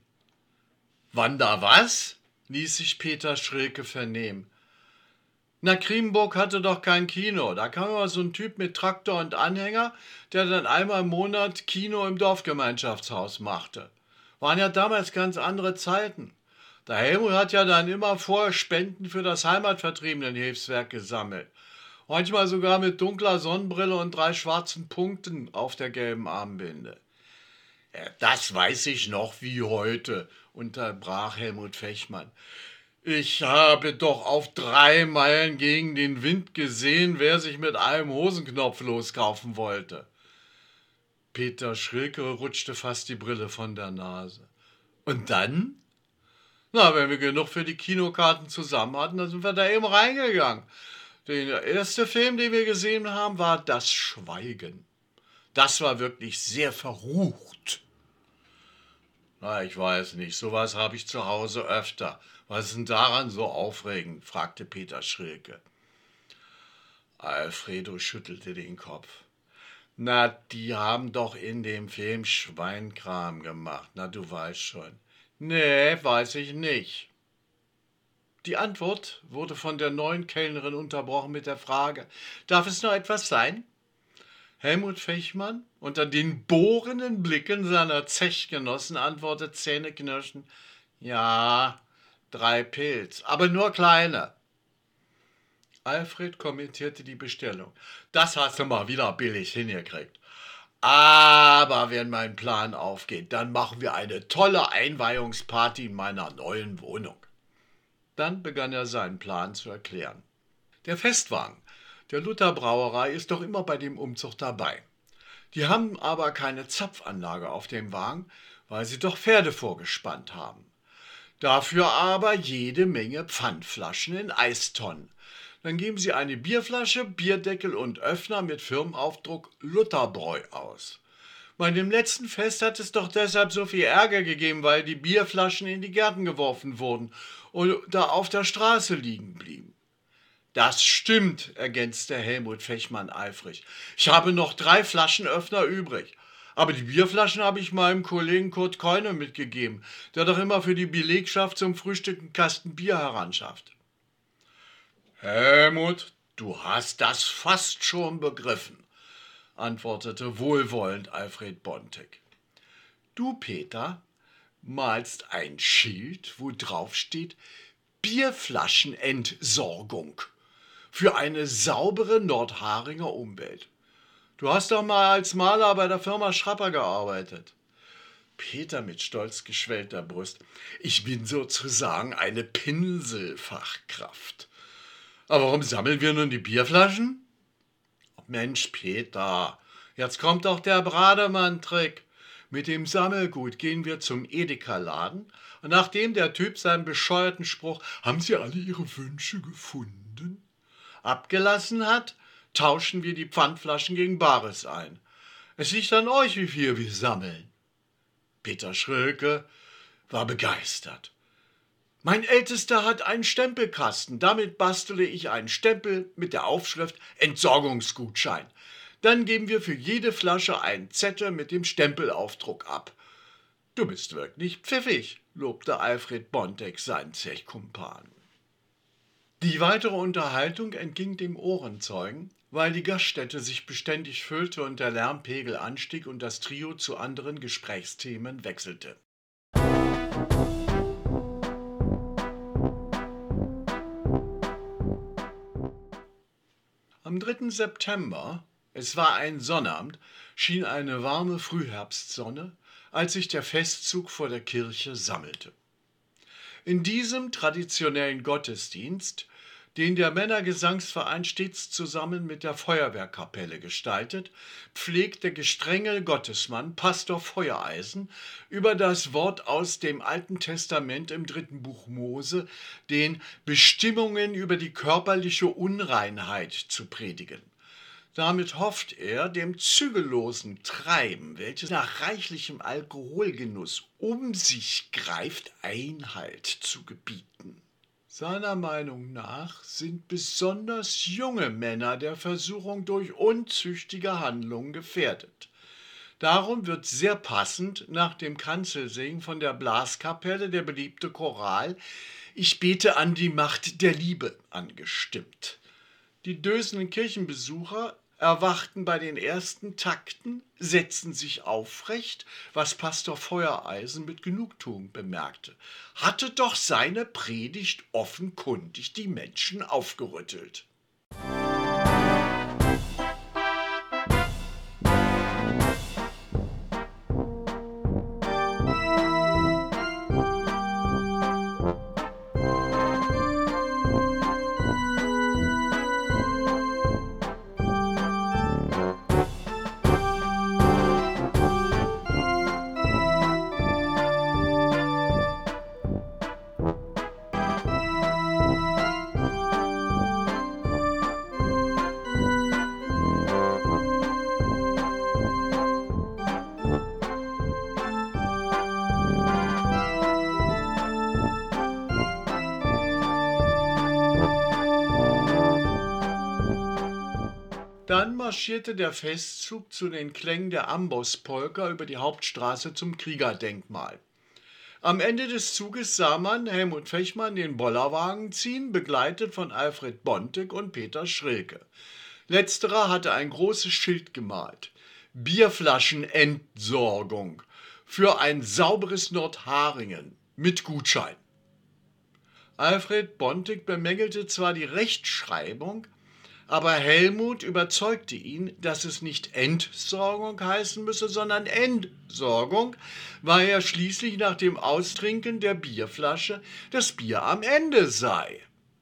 »Wander was?« ließ sich Peter Schrilke vernehmen. »Na, Kriebenburg hatte doch kein Kino. Da kam immer so ein Typ mit Traktor und Anhänger, der dann einmal im Monat Kino im Dorfgemeinschaftshaus machte. Waren ja damals ganz andere Zeiten. Der Helmut hat ja dann immer vorher Spenden für das Heimatvertriebenenhilfswerk gesammelt. Manchmal sogar mit dunkler Sonnenbrille und drei schwarzen Punkten auf der gelben Armbinde.« »Ja, das weiß ich noch wie heute«, unterbrach Helmut Fechmann. »Ich habe doch auf drei Meilen gegen den Wind gesehen, wer sich mit einem Hosenknopf loskaufen wollte.« Peter Schrilke rutschte fast die Brille von der Nase. »Und dann?« »Na, wenn wir genug für die Kinokarten zusammen hatten, dann sind wir da eben reingegangen. Der erste Film, den wir gesehen haben, war Das Schweigen. Das war wirklich sehr verrucht.« »Na, ich weiß nicht, sowas habe ich zu Hause öfter. Was ist denn daran so aufregend?« fragte Peter Schrilke. Alfredo schüttelte den Kopf. »Na, die haben doch in dem Film Schweinkram gemacht. Na, du weißt schon.« »Nee, weiß ich nicht.« Die Antwort wurde von der neuen Kellnerin unterbrochen mit der Frage, »Darf es noch etwas sein?« Helmut Fechmann, unter den bohrenden Blicken seiner Zechgenossen, antwortet zähneknirschend, »Ja, drei Pilz, aber nur kleine.« Alfred kommentierte die Bestellung. »Das hast du mal wieder billig hingekriegt. Aber wenn mein Plan aufgeht, dann machen wir eine tolle Einweihungsparty in meiner neuen Wohnung.« Dann begann er seinen Plan zu erklären. Der Festwagen der Luther Brauerei ist doch immer bei dem Umzug dabei. Die haben aber keine Zapfanlage auf dem Wagen, weil sie doch Pferde vorgespannt haben. Dafür aber jede Menge Pfandflaschen in Eistonnen. Dann geben sie eine Bierflasche, Bierdeckel und Öffner mit Firmenaufdruck Lutherbräu aus. Bei dem letzten Fest hat es doch deshalb so viel Ärger gegeben, weil die Bierflaschen in die Gärten geworfen wurden und da auf der Straße liegen blieben. »Das stimmt«, ergänzte Helmut Fechmann eifrig. »Ich habe noch drei Flaschenöffner übrig. Aber die Bierflaschen habe ich meinem Kollegen Kurt Keune mitgegeben, der doch immer für die Belegschaft zum Frühstück einen Kasten Bier heranschafft.« »Helmut, du hast das fast schon begriffen«, antwortete wohlwollend Alfred Bontek. »Du, Peter, malst ein Schild, wo drauf steht Bierflaschenentsorgung für eine saubere Nordharinger Umwelt. Du hast doch mal als Maler bei der Firma Schrapper gearbeitet.« Peter mit stolz geschwellter Brust. »Ich bin sozusagen eine Pinselfachkraft. Aber warum sammeln wir nun die Bierflaschen?« »Mensch, Peter, jetzt kommt doch der Brademann-Trick. Mit dem Sammelgut gehen wir zum Edeka-Laden und nachdem der Typ seinen bescheuerten Spruch »Haben Sie alle Ihre Wünsche gefunden?« abgelassen hat, tauschen wir die Pfandflaschen gegen Bares ein. Es liegt an euch, wie viel wir sammeln. Peter Schrilke war begeistert. Mein Ältester hat einen Stempelkasten. Damit bastele ich einen Stempel mit der Aufschrift Entsorgungsgutschein. Dann geben wir für jede Flasche einen Zettel mit dem Stempelaufdruck ab. Du bist wirklich pfiffig, lobte Alfred Bontek seinen Zechkumpan. Die weitere Unterhaltung entging dem Ohrenzeugen, weil die Gaststätte sich beständig füllte und der Lärmpegel anstieg und das Trio zu anderen Gesprächsthemen wechselte. Am dritten September, es war ein Sonnabend, schien eine warme Frühherbstsonne, als sich der Festzug vor der Kirche sammelte. In diesem traditionellen Gottesdienst, den der Männergesangsverein stets zusammen mit der Feuerwehrkapelle gestaltet, pflegt der gestrenge Gottesmann Pastor Feuereisen über das Wort aus dem Alten Testament im dritten Buch Mose, den Bestimmungen über die körperliche Unreinheit zu predigen. Damit hofft er, dem zügellosen Treiben, welches nach reichlichem Alkoholgenuss um sich greift, Einhalt zu gebieten. Seiner Meinung nach sind besonders junge Männer der Versuchung durch unzüchtige Handlungen gefährdet. Darum wird sehr passend nach dem Kanzelsingen von der Blaskapelle der beliebte Choral »Ich bete an die Macht der Liebe« angestimmt. Die dösenden Kirchenbesucher erwachten bei den ersten Takten, setzten sich aufrecht, was Pastor Feuereisen mit Genugtuung bemerkte. Hatte doch seine Predigt offenkundig die Menschen aufgerüttelt. Dann marschierte der Festzug zu den Klängen der Amboss-Polka über die Hauptstraße zum Kriegerdenkmal. Am Ende des Zuges sah man Helmut Fechmann den Bollerwagen ziehen, begleitet von Alfred Bontek und Peter Schrilke. Letzterer hatte ein großes Schild gemalt: Bierflaschenentsorgung für ein sauberes Nordharingen mit Gutschein. Alfred Bontek bemängelte zwar die Rechtschreibung, aber Helmut überzeugte ihn, dass es nicht Entsorgung heißen müsse, sondern Entsorgung, weil ja schließlich nach dem Austrinken der Bierflasche das Bier am Ende sei.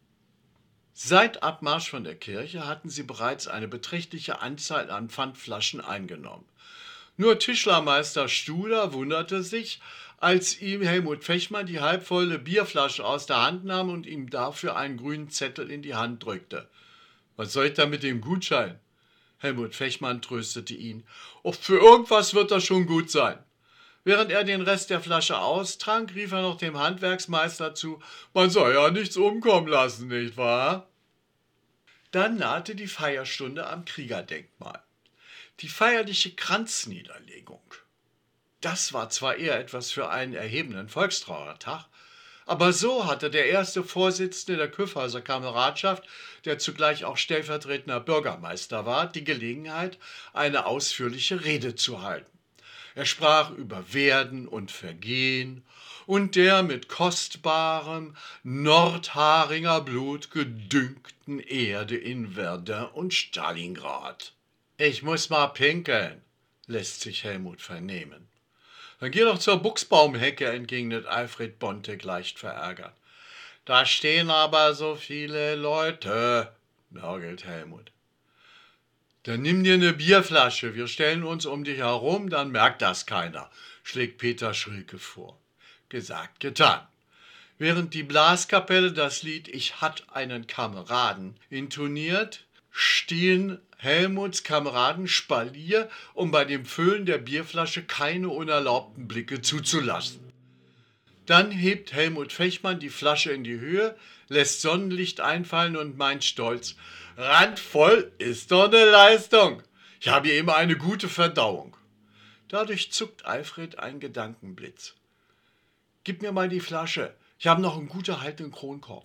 Seit Abmarsch von der Kirche hatten sie bereits eine beträchtliche Anzahl an Pfandflaschen eingenommen. Nur Tischlermeister Studer wunderte sich, als ihm Helmut Fechmann die halbvolle Bierflasche aus der Hand nahm und ihm dafür einen grünen Zettel in die Hand drückte. »Was soll ich da mit dem Gutschein?« Helmut Fechmann tröstete ihn. »Och, für irgendwas wird das schon gut sein.« Während er den Rest der Flasche austrank, rief er noch dem Handwerksmeister zu: »Man soll ja nichts umkommen lassen, nicht wahr?« Dann nahte die Feierstunde am Kriegerdenkmal. Die feierliche Kranzniederlegung. Das war zwar eher etwas für einen erhebenden Volkstrauertag, aber so hatte der erste Vorsitzende der Kyffhäuser Kameradschaft, der zugleich auch stellvertretender Bürgermeister war, die Gelegenheit, eine ausführliche Rede zu halten. Er sprach über Werden und Vergehen und der mit kostbarem Nordharinger Blut gedüngten Erde in Verdun und Stalingrad. »Ich muss mal pinkeln«, lässt sich Helmut vernehmen. »Dann geh doch zur Buchsbaumhecke«, entgegnet Alfred Bontek leicht verärgert. »Da stehen aber so viele Leute«, nörgelt Helmut. Dann nimm dir eine Bierflasche, wir stellen uns um dich herum, dann merkt das keiner, schlägt Peter Schrilke vor. Gesagt, getan. Während die Blaskapelle das Lied »Ich hatt einen Kameraden« intoniert, stehen Helmuts Kameraden Spalier, um bei dem Füllen der Bierflasche keine unerlaubten Blicke zuzulassen. Dann hebt Helmut Fechmann die Flasche in die Höhe, lässt Sonnenlicht einfallen und meint stolz: »Randvoll ist doch eine Leistung. Ich habe eben eine gute Verdauung.« Dadurch zuckt Alfred ein Gedankenblitz. »Gib mir mal die Flasche. Ich habe noch einen gut erhaltenen Kronkorken.«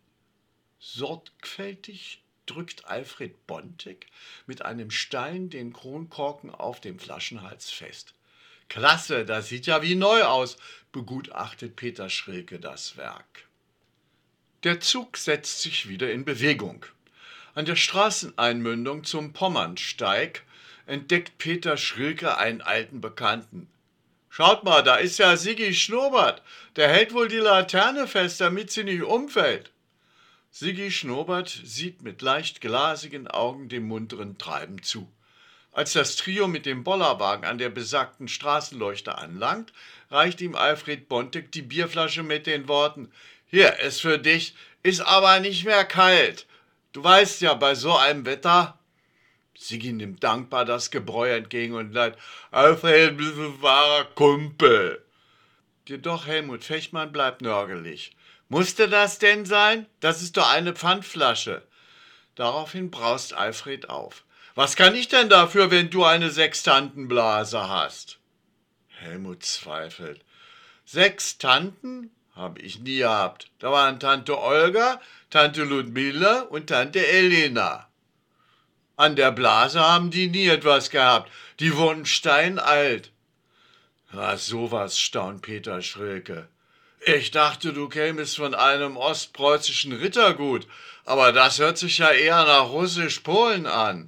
Sorgfältig drückt Alfred Bontek mit einem Stein den Kronkorken auf dem Flaschenhals fest. »Klasse, das sieht ja wie neu aus«, begutachtet Peter Schrilke das Werk. Der Zug setzt sich wieder in Bewegung. An der Straßeneinmündung zum Pommernsteig entdeckt Peter Schrilke einen alten Bekannten. »Schaut mal, da ist ja Siggi Schnurrbart. Der hält wohl die Laterne fest, damit sie nicht umfällt.« Siggi Schnurrbart sieht mit leicht glasigen Augen dem munteren Treiben zu. Als das Trio mit dem Bollerwagen an der besagten Straßenleuchte anlangt, reicht ihm Alfred Bontek die Bierflasche mit den Worten: »Hier, ist für dich, ist aber nicht mehr kalt. Du weißt ja, bei so einem Wetter.« Siggi nimmt dankbar das Gebräu entgegen und leiht: »Alfred, bist ein wahrer Kumpel.« Jedoch Helmut Fechmann bleibt nörgelig. »Musste das denn sein? Das ist doch eine Pfandflasche.« Daraufhin braust Alfred auf. »Was kann ich denn dafür, wenn du eine Sextantenblase hast?« Helmut zweifelt. »Sextanten habe ich nie gehabt. Da waren Tante Olga, Tante Ludmilla und Tante Elena. An der Blase haben die nie etwas gehabt. Die wurden steinalt.« »Na, sowas«, staunt Peter Schrilke. »Ich dachte, du kämest von einem ostpreußischen Rittergut, aber das hört sich ja eher nach Russisch-Polen an.«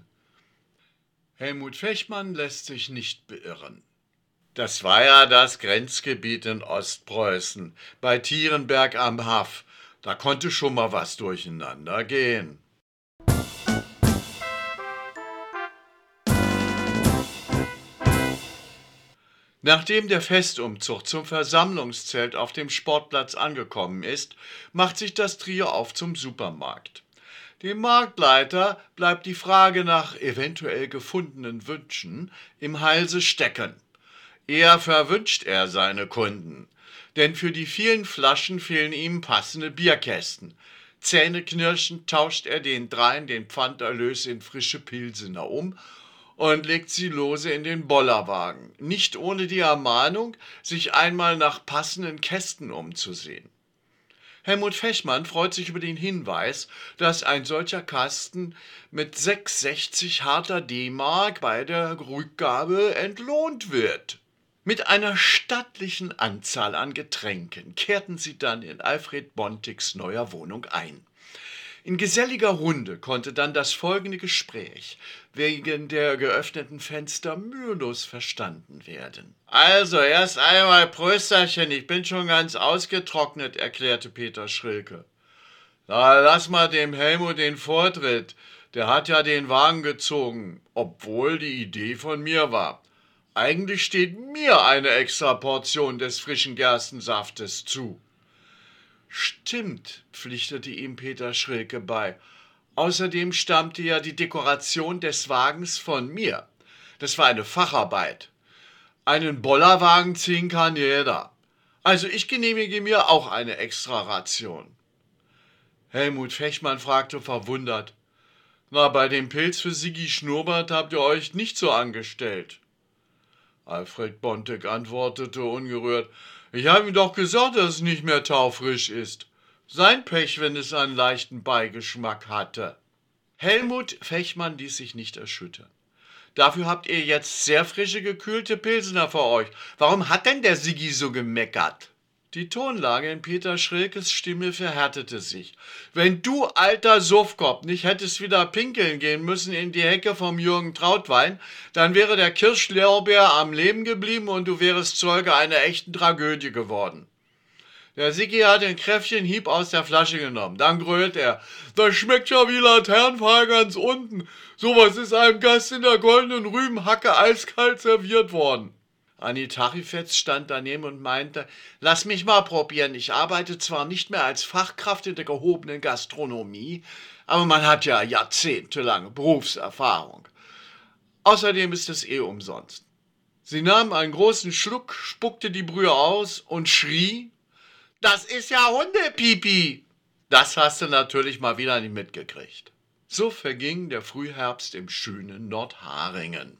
Helmut Fechmann lässt sich nicht beirren. Das war ja das Grenzgebiet in Ostpreußen, bei Tierenberg am Haff. Da konnte schon mal was durcheinander gehen. Nachdem der Festumzug zum Versammlungszelt auf dem Sportplatz angekommen ist, macht sich das Trio auf zum Supermarkt. Dem Marktleiter bleibt die Frage nach eventuell gefundenen Wünschen im Halse stecken. Eher verwünscht er seine Kunden, denn für die vielen Flaschen fehlen ihm passende Bierkästen. Zähneknirschend tauscht er den dreien den Pfanderlös in frische Pilsener um und legt sie lose in den Bollerwagen, nicht ohne die Ermahnung, sich einmal nach passenden Kästen umzusehen. Helmut Fechmann freut sich über den Hinweis, dass ein solcher Kasten mit sechs Komma sechzig harter D-Mark bei der Rückgabe entlohnt wird. Mit einer stattlichen Anzahl an Getränken kehrten sie dann in Alfred Bonteks neuer Wohnung ein. In geselliger Runde konnte dann das folgende Gespräch wegen der geöffneten Fenster mühelos verstanden werden. »Also, erst einmal Prösterchen, ich bin schon ganz ausgetrocknet«, erklärte Peter Schrilke. »Na, lass mal dem Helmut den Vortritt, der hat ja den Wagen gezogen, obwohl die Idee von mir war. Eigentlich steht mir eine Extraportion des frischen Gerstensaftes zu.« »Stimmt«, pflichtete ihm Peter Schrilke bei. »Außerdem stammte ja die Dekoration des Wagens von mir. Das war eine Facharbeit. Einen Bollerwagen ziehen kann jeder. Also ich genehmige mir auch eine Extraration.« Helmut Fechmann fragte verwundert: »Na, bei dem Pilz für Siggi Schnurrbart habt ihr euch nicht so angestellt?« Alfred Bontek antwortete ungerührt: »Ich habe ihm doch gesagt, dass es nicht mehr taufrisch ist. Sein Pech, wenn es einen leichten Beigeschmack hatte.« Helmut Fechmann ließ sich nicht erschüttern. »Dafür habt ihr jetzt sehr frische, gekühlte Pilsener vor euch. Warum hat denn der Siggi so gemeckert?« Die Tonlage in Peter Schrilkes Stimme verhärtete sich. »Wenn du, alter Suffkopf, nicht hättest wieder pinkeln gehen müssen in die Hecke vom Jürgen Trautwein, dann wäre der Kirschlorbeer am Leben geblieben und du wärest Zeuge einer echten Tragödie geworden. Der Sigi hat den kräftigen Hieb aus der Flasche genommen. Dann grölt er. Das schmeckt ja wie Laternenpfahl ganz unten. Sowas ist einem Gast in der goldenen Rübenhacke eiskalt serviert worden. Anni Tachifetz stand daneben und meinte, lass mich mal probieren. Ich arbeite zwar nicht mehr als Fachkraft in der gehobenen Gastronomie, aber man hat ja jahrzehntelange Berufserfahrung. Außerdem ist es eh umsonst. Sie nahm einen großen Schluck, spuckte die Brühe aus und schrie, das ist ja Hundepipi. Das hast du natürlich mal wieder nicht mitgekriegt. So verging der Frühherbst im schönen Nordharingen.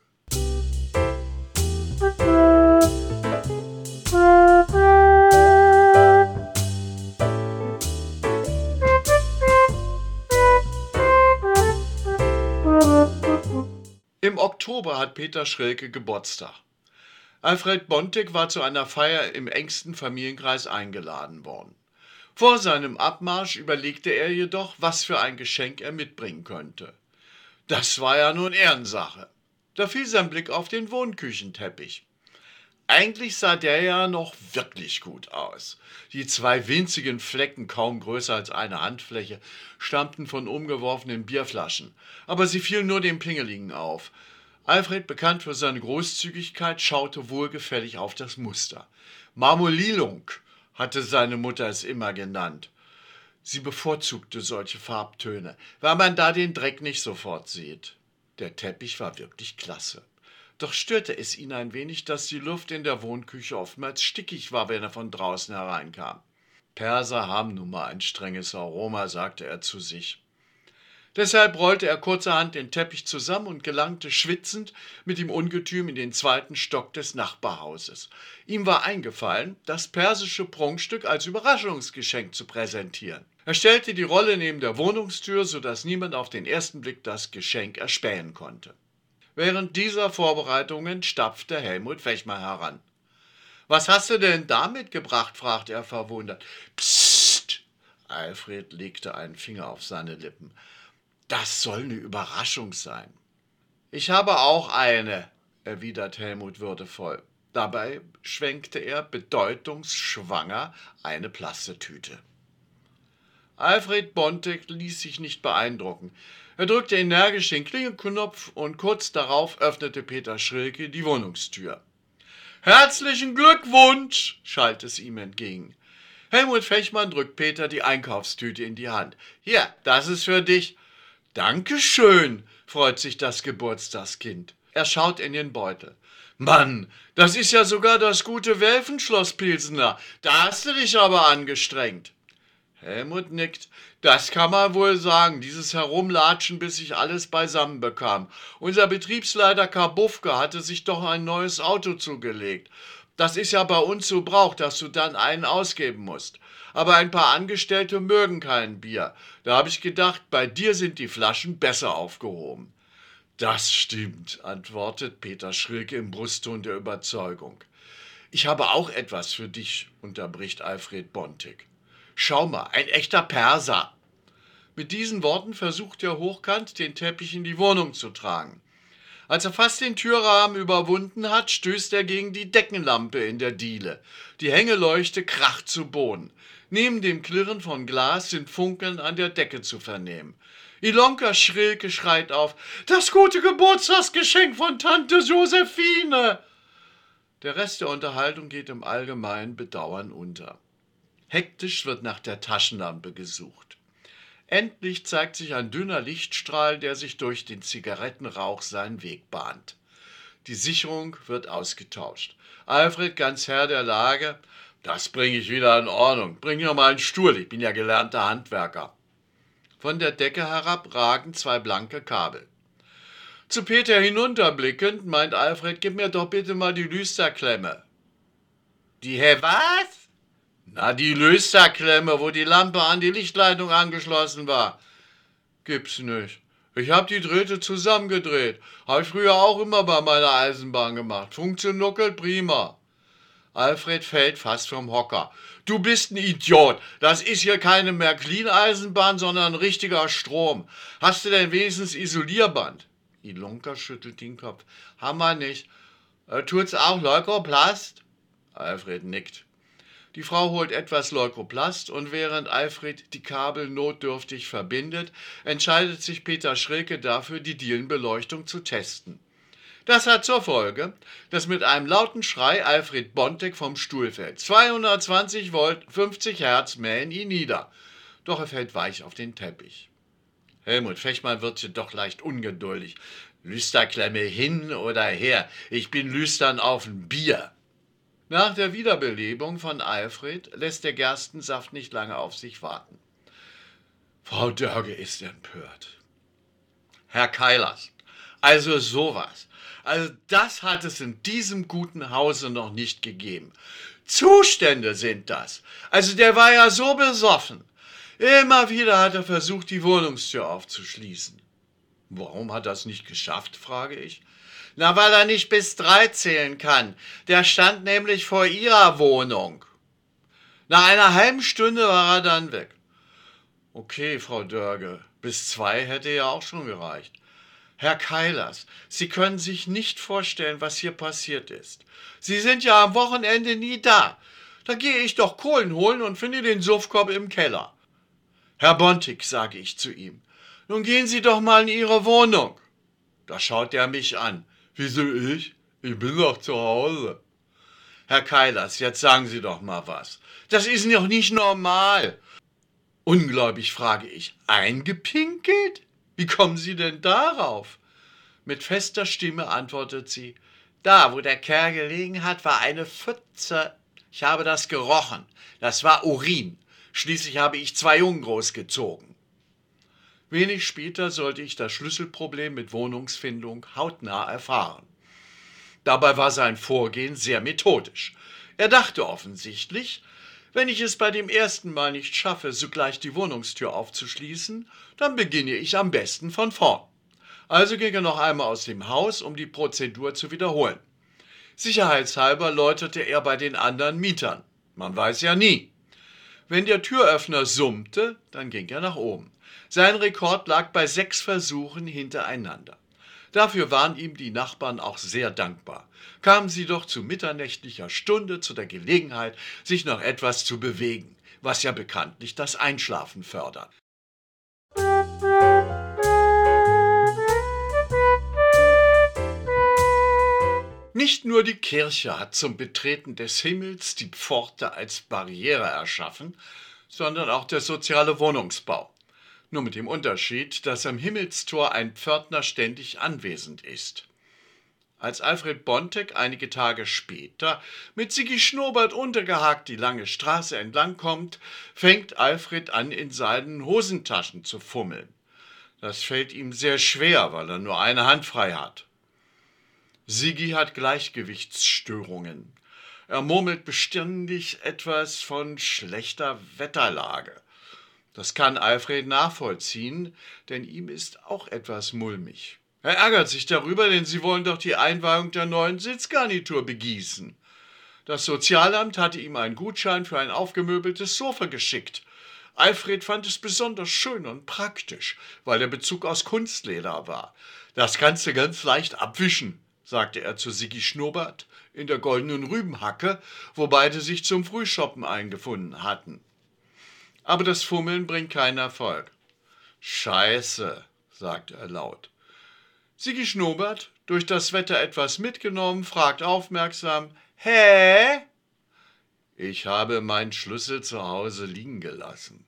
Im Oktober hat Peter Schrilke Geburtstag. Alfred Bontek war zu einer Feier im engsten Familienkreis eingeladen worden. Vor seinem Abmarsch überlegte er jedoch, was für ein Geschenk er mitbringen könnte. Das war ja nun Ehrensache. Da fiel sein Blick auf den Wohnküchenteppich. Eigentlich sah der ja noch wirklich gut aus. Die zwei winzigen Flecken, kaum größer als eine Handfläche, stammten von umgeworfenen Bierflaschen. Aber sie fielen nur dem Pingeligen auf. Alfred, bekannt für seine Großzügigkeit, schaute wohlgefällig auf das Muster. Marmolilung hatte seine Mutter es immer genannt. Sie bevorzugte solche Farbtöne, weil man da den Dreck nicht sofort sieht. Der Teppich war wirklich klasse. Doch störte es ihn ein wenig, dass die Luft in der Wohnküche oftmals stickig war, wenn er von draußen hereinkam. Perser haben nun mal ein strenges Aroma, sagte er zu sich. Deshalb rollte er kurzerhand den Teppich zusammen und gelangte schwitzend mit dem Ungetüm in den zweiten Stock des Nachbarhauses. Ihm war eingefallen, das persische Prunkstück als Überraschungsgeschenk zu präsentieren. Er stellte die Rolle neben der Wohnungstür, sodass niemand auf den ersten Blick das Geschenk erspähen konnte. Während dieser Vorbereitungen stapfte Helmut Fechmer heran. »Was hast du denn da mitgebracht?« fragte er verwundert. »Psst!« Alfred legte einen Finger auf seine Lippen. »Das soll eine Überraschung sein.« »Ich habe auch eine«, erwidert Helmut würdevoll. Dabei schwenkte er bedeutungsschwanger eine Plastetüte. Alfred Bontek ließ sich nicht beeindrucken. Er drückte energisch den Klingelknopf und kurz darauf öffnete Peter Schrilke die Wohnungstür. »Herzlichen Glückwunsch«, schallt es ihm entgegen. Helmut Fechmann drückt Peter die Einkaufstüte in die Hand. »Hier, das ist für dich.« »Dankeschön«, freut sich das Geburtstagskind. Er schaut in den Beutel. »Mann, das ist ja sogar das gute Welfenschloss Pilsener. Da hast du dich aber angestrengt.« Helmut nickt. »Das kann man wohl sagen, dieses Herumlatschen, bis ich alles beisammen bekam. Unser Betriebsleiter Karbufke hatte sich doch ein neues Auto zugelegt. Das ist ja bei uns so Brauch, dass du dann einen ausgeben musst. Aber ein paar Angestellte mögen kein Bier. Da habe ich gedacht, bei dir sind die Flaschen besser aufgehoben.« »Das stimmt«, antwortet Peter Schrilke im Brustton der Überzeugung. »Ich habe auch etwas für dich«, unterbricht Alfred Bontek. »Schau mal, ein echter Perser.« Mit diesen Worten versucht er hochkant, den Teppich in die Wohnung zu tragen. Als er fast den Türrahmen überwunden hat, stößt er gegen die Deckenlampe in der Diele. Die Hängeleuchte kracht zu Boden. Neben dem Klirren von Glas sind Funkeln an der Decke zu vernehmen. Ilonka Schrilke schreit auf, »Das gute Geburtstagsgeschenk von Tante Josephine!« Der Rest der Unterhaltung geht im allgemeinen Bedauern unter. Hektisch wird nach der Taschenlampe gesucht. Endlich zeigt sich ein dünner Lichtstrahl, der sich durch den Zigarettenrauch seinen Weg bahnt. Die Sicherung wird ausgetauscht. Alfred, ganz Herr der Lage, »Das bringe ich wieder in Ordnung. Bring mir mal einen Stuhl, ich bin ja gelernter Handwerker.« Von der Decke herab ragen zwei blanke Kabel. Zu Peter hinunterblickend meint Alfred, »Gib mir doch bitte mal die Lüsterklemme.« »Die hä was?« »Na, die Lüsterklemme, wo die Lampe an die Lichtleitung angeschlossen war.« »Gibt's nicht. Ich hab die Drähte zusammengedreht. Hab ich früher auch immer bei meiner Eisenbahn gemacht. Funktioniert prima.« Alfred fällt fast vom Hocker. »Du bist ein Idiot. Das ist hier keine Märklin-Eisenbahn, sondern ein richtiger Strom. Hast du denn wenigstens Isolierband?« Ilonka schüttelt den Kopf. »Haben wir nicht. Äh, tut's auch Leukoplast?« Alfred nickt. Die Frau holt etwas Leukoplast und während Alfred die Kabel notdürftig verbindet, entscheidet sich Peter Schrilke dafür, die Dielenbeleuchtung zu testen. Das hat zur Folge, dass mit einem lauten Schrei Alfred Bontek vom Stuhl fällt. zweihundertzwanzig Volt, fünfzig Hertz mähen ihn nieder. Doch er fällt weich auf den Teppich. Helmut Fechmann wird hier doch leicht ungeduldig. Lüsterklemme hin oder her, ich bin lüstern auf ein Bier. Nach der Wiederbelebung von Alfred lässt der Gerstensaft nicht lange auf sich warten. Frau Dörge ist empört. Herr Keilers, also sowas. Also das hat es in diesem guten Hause noch nicht gegeben. Zustände sind das. Also der war ja so besoffen. Immer wieder hat er versucht, die Wohnungstür aufzuschließen. Warum hat er es nicht geschafft, frage ich. Na, weil er nicht bis drei zählen kann. Der stand nämlich vor ihrer Wohnung. Nach einer halben Stunde war er dann weg. Okay, Frau Dörge, bis zwei hätte ja auch schon gereicht. Herr Keilers, Sie können sich nicht vorstellen, was hier passiert ist. Sie sind ja am Wochenende nie da. Da gehe ich doch Kohlen holen und finde den Suffkorb im Keller. Herr Bontek, sage ich zu ihm, nun gehen Sie doch mal in Ihre Wohnung. Da schaut er mich an. Wieso ich? Ich bin doch zu Hause. Herr Keilers, jetzt sagen Sie doch mal was. Das ist doch nicht normal. Ungläubig frage ich, eingepinkelt? Wie kommen Sie denn darauf? Mit fester Stimme antwortet sie, da, wo der Kerl gelegen hat, war eine Pfütze. Ich habe das gerochen. Das war Urin. Schließlich habe ich zwei Jungen großgezogen. Wenig später sollte ich das Schlüsselproblem mit Wohnungsfindung hautnah erfahren. Dabei war sein Vorgehen sehr methodisch. Er dachte offensichtlich, wenn ich es bei dem ersten Mal nicht schaffe, sogleich die Wohnungstür aufzuschließen, dann beginne ich am besten von vorn. Also ging er noch einmal aus dem Haus, um die Prozedur zu wiederholen. Sicherheitshalber läutete er bei den anderen Mietern. Man weiß ja nie. Wenn der Türöffner summte, dann ging er nach oben. Sein Rekord lag bei sechs Versuchen hintereinander. Dafür waren ihm die Nachbarn auch sehr dankbar. Kamen sie doch zu mitternächtlicher Stunde zu der Gelegenheit, sich noch etwas zu bewegen, was ja bekanntlich das Einschlafen fördert. Nicht nur die Kirche hat zum Betreten des Himmels die Pforte als Barriere erschaffen, sondern auch der soziale Wohnungsbau. Nur mit dem Unterschied, dass am Himmelstor ein Pförtner ständig anwesend ist. Als Alfred Bontek einige Tage später mit Siggi Schnurrbart untergehakt die lange Straße entlang kommt, fängt Alfred an, in seinen Hosentaschen zu fummeln. Das fällt ihm sehr schwer, weil er nur eine Hand frei hat. Siggi hat Gleichgewichtsstörungen. Er murmelt beständig etwas von schlechter Wetterlage. Das kann Alfred nachvollziehen, denn ihm ist auch etwas mulmig. Er ärgert sich darüber, denn sie wollen doch die Einweihung der neuen Sitzgarnitur begießen. Das Sozialamt hatte ihm einen Gutschein für ein aufgemöbeltes Sofa geschickt. Alfred fand es besonders schön und praktisch, weil der Bezug aus Kunstleder war. Das kannst du ganz leicht abwischen, sagte er zu Siggi Schnurrbart in der goldenen Rübenhacke, wo beide sich zum Frühschoppen eingefunden hatten. Aber das Fummeln bringt keinen Erfolg. Scheiße, sagt er laut. Siggi Schnurrbart, durch das Wetter etwas mitgenommen, fragt aufmerksam, hä? Ich habe meinen Schlüssel zu Hause liegen gelassen.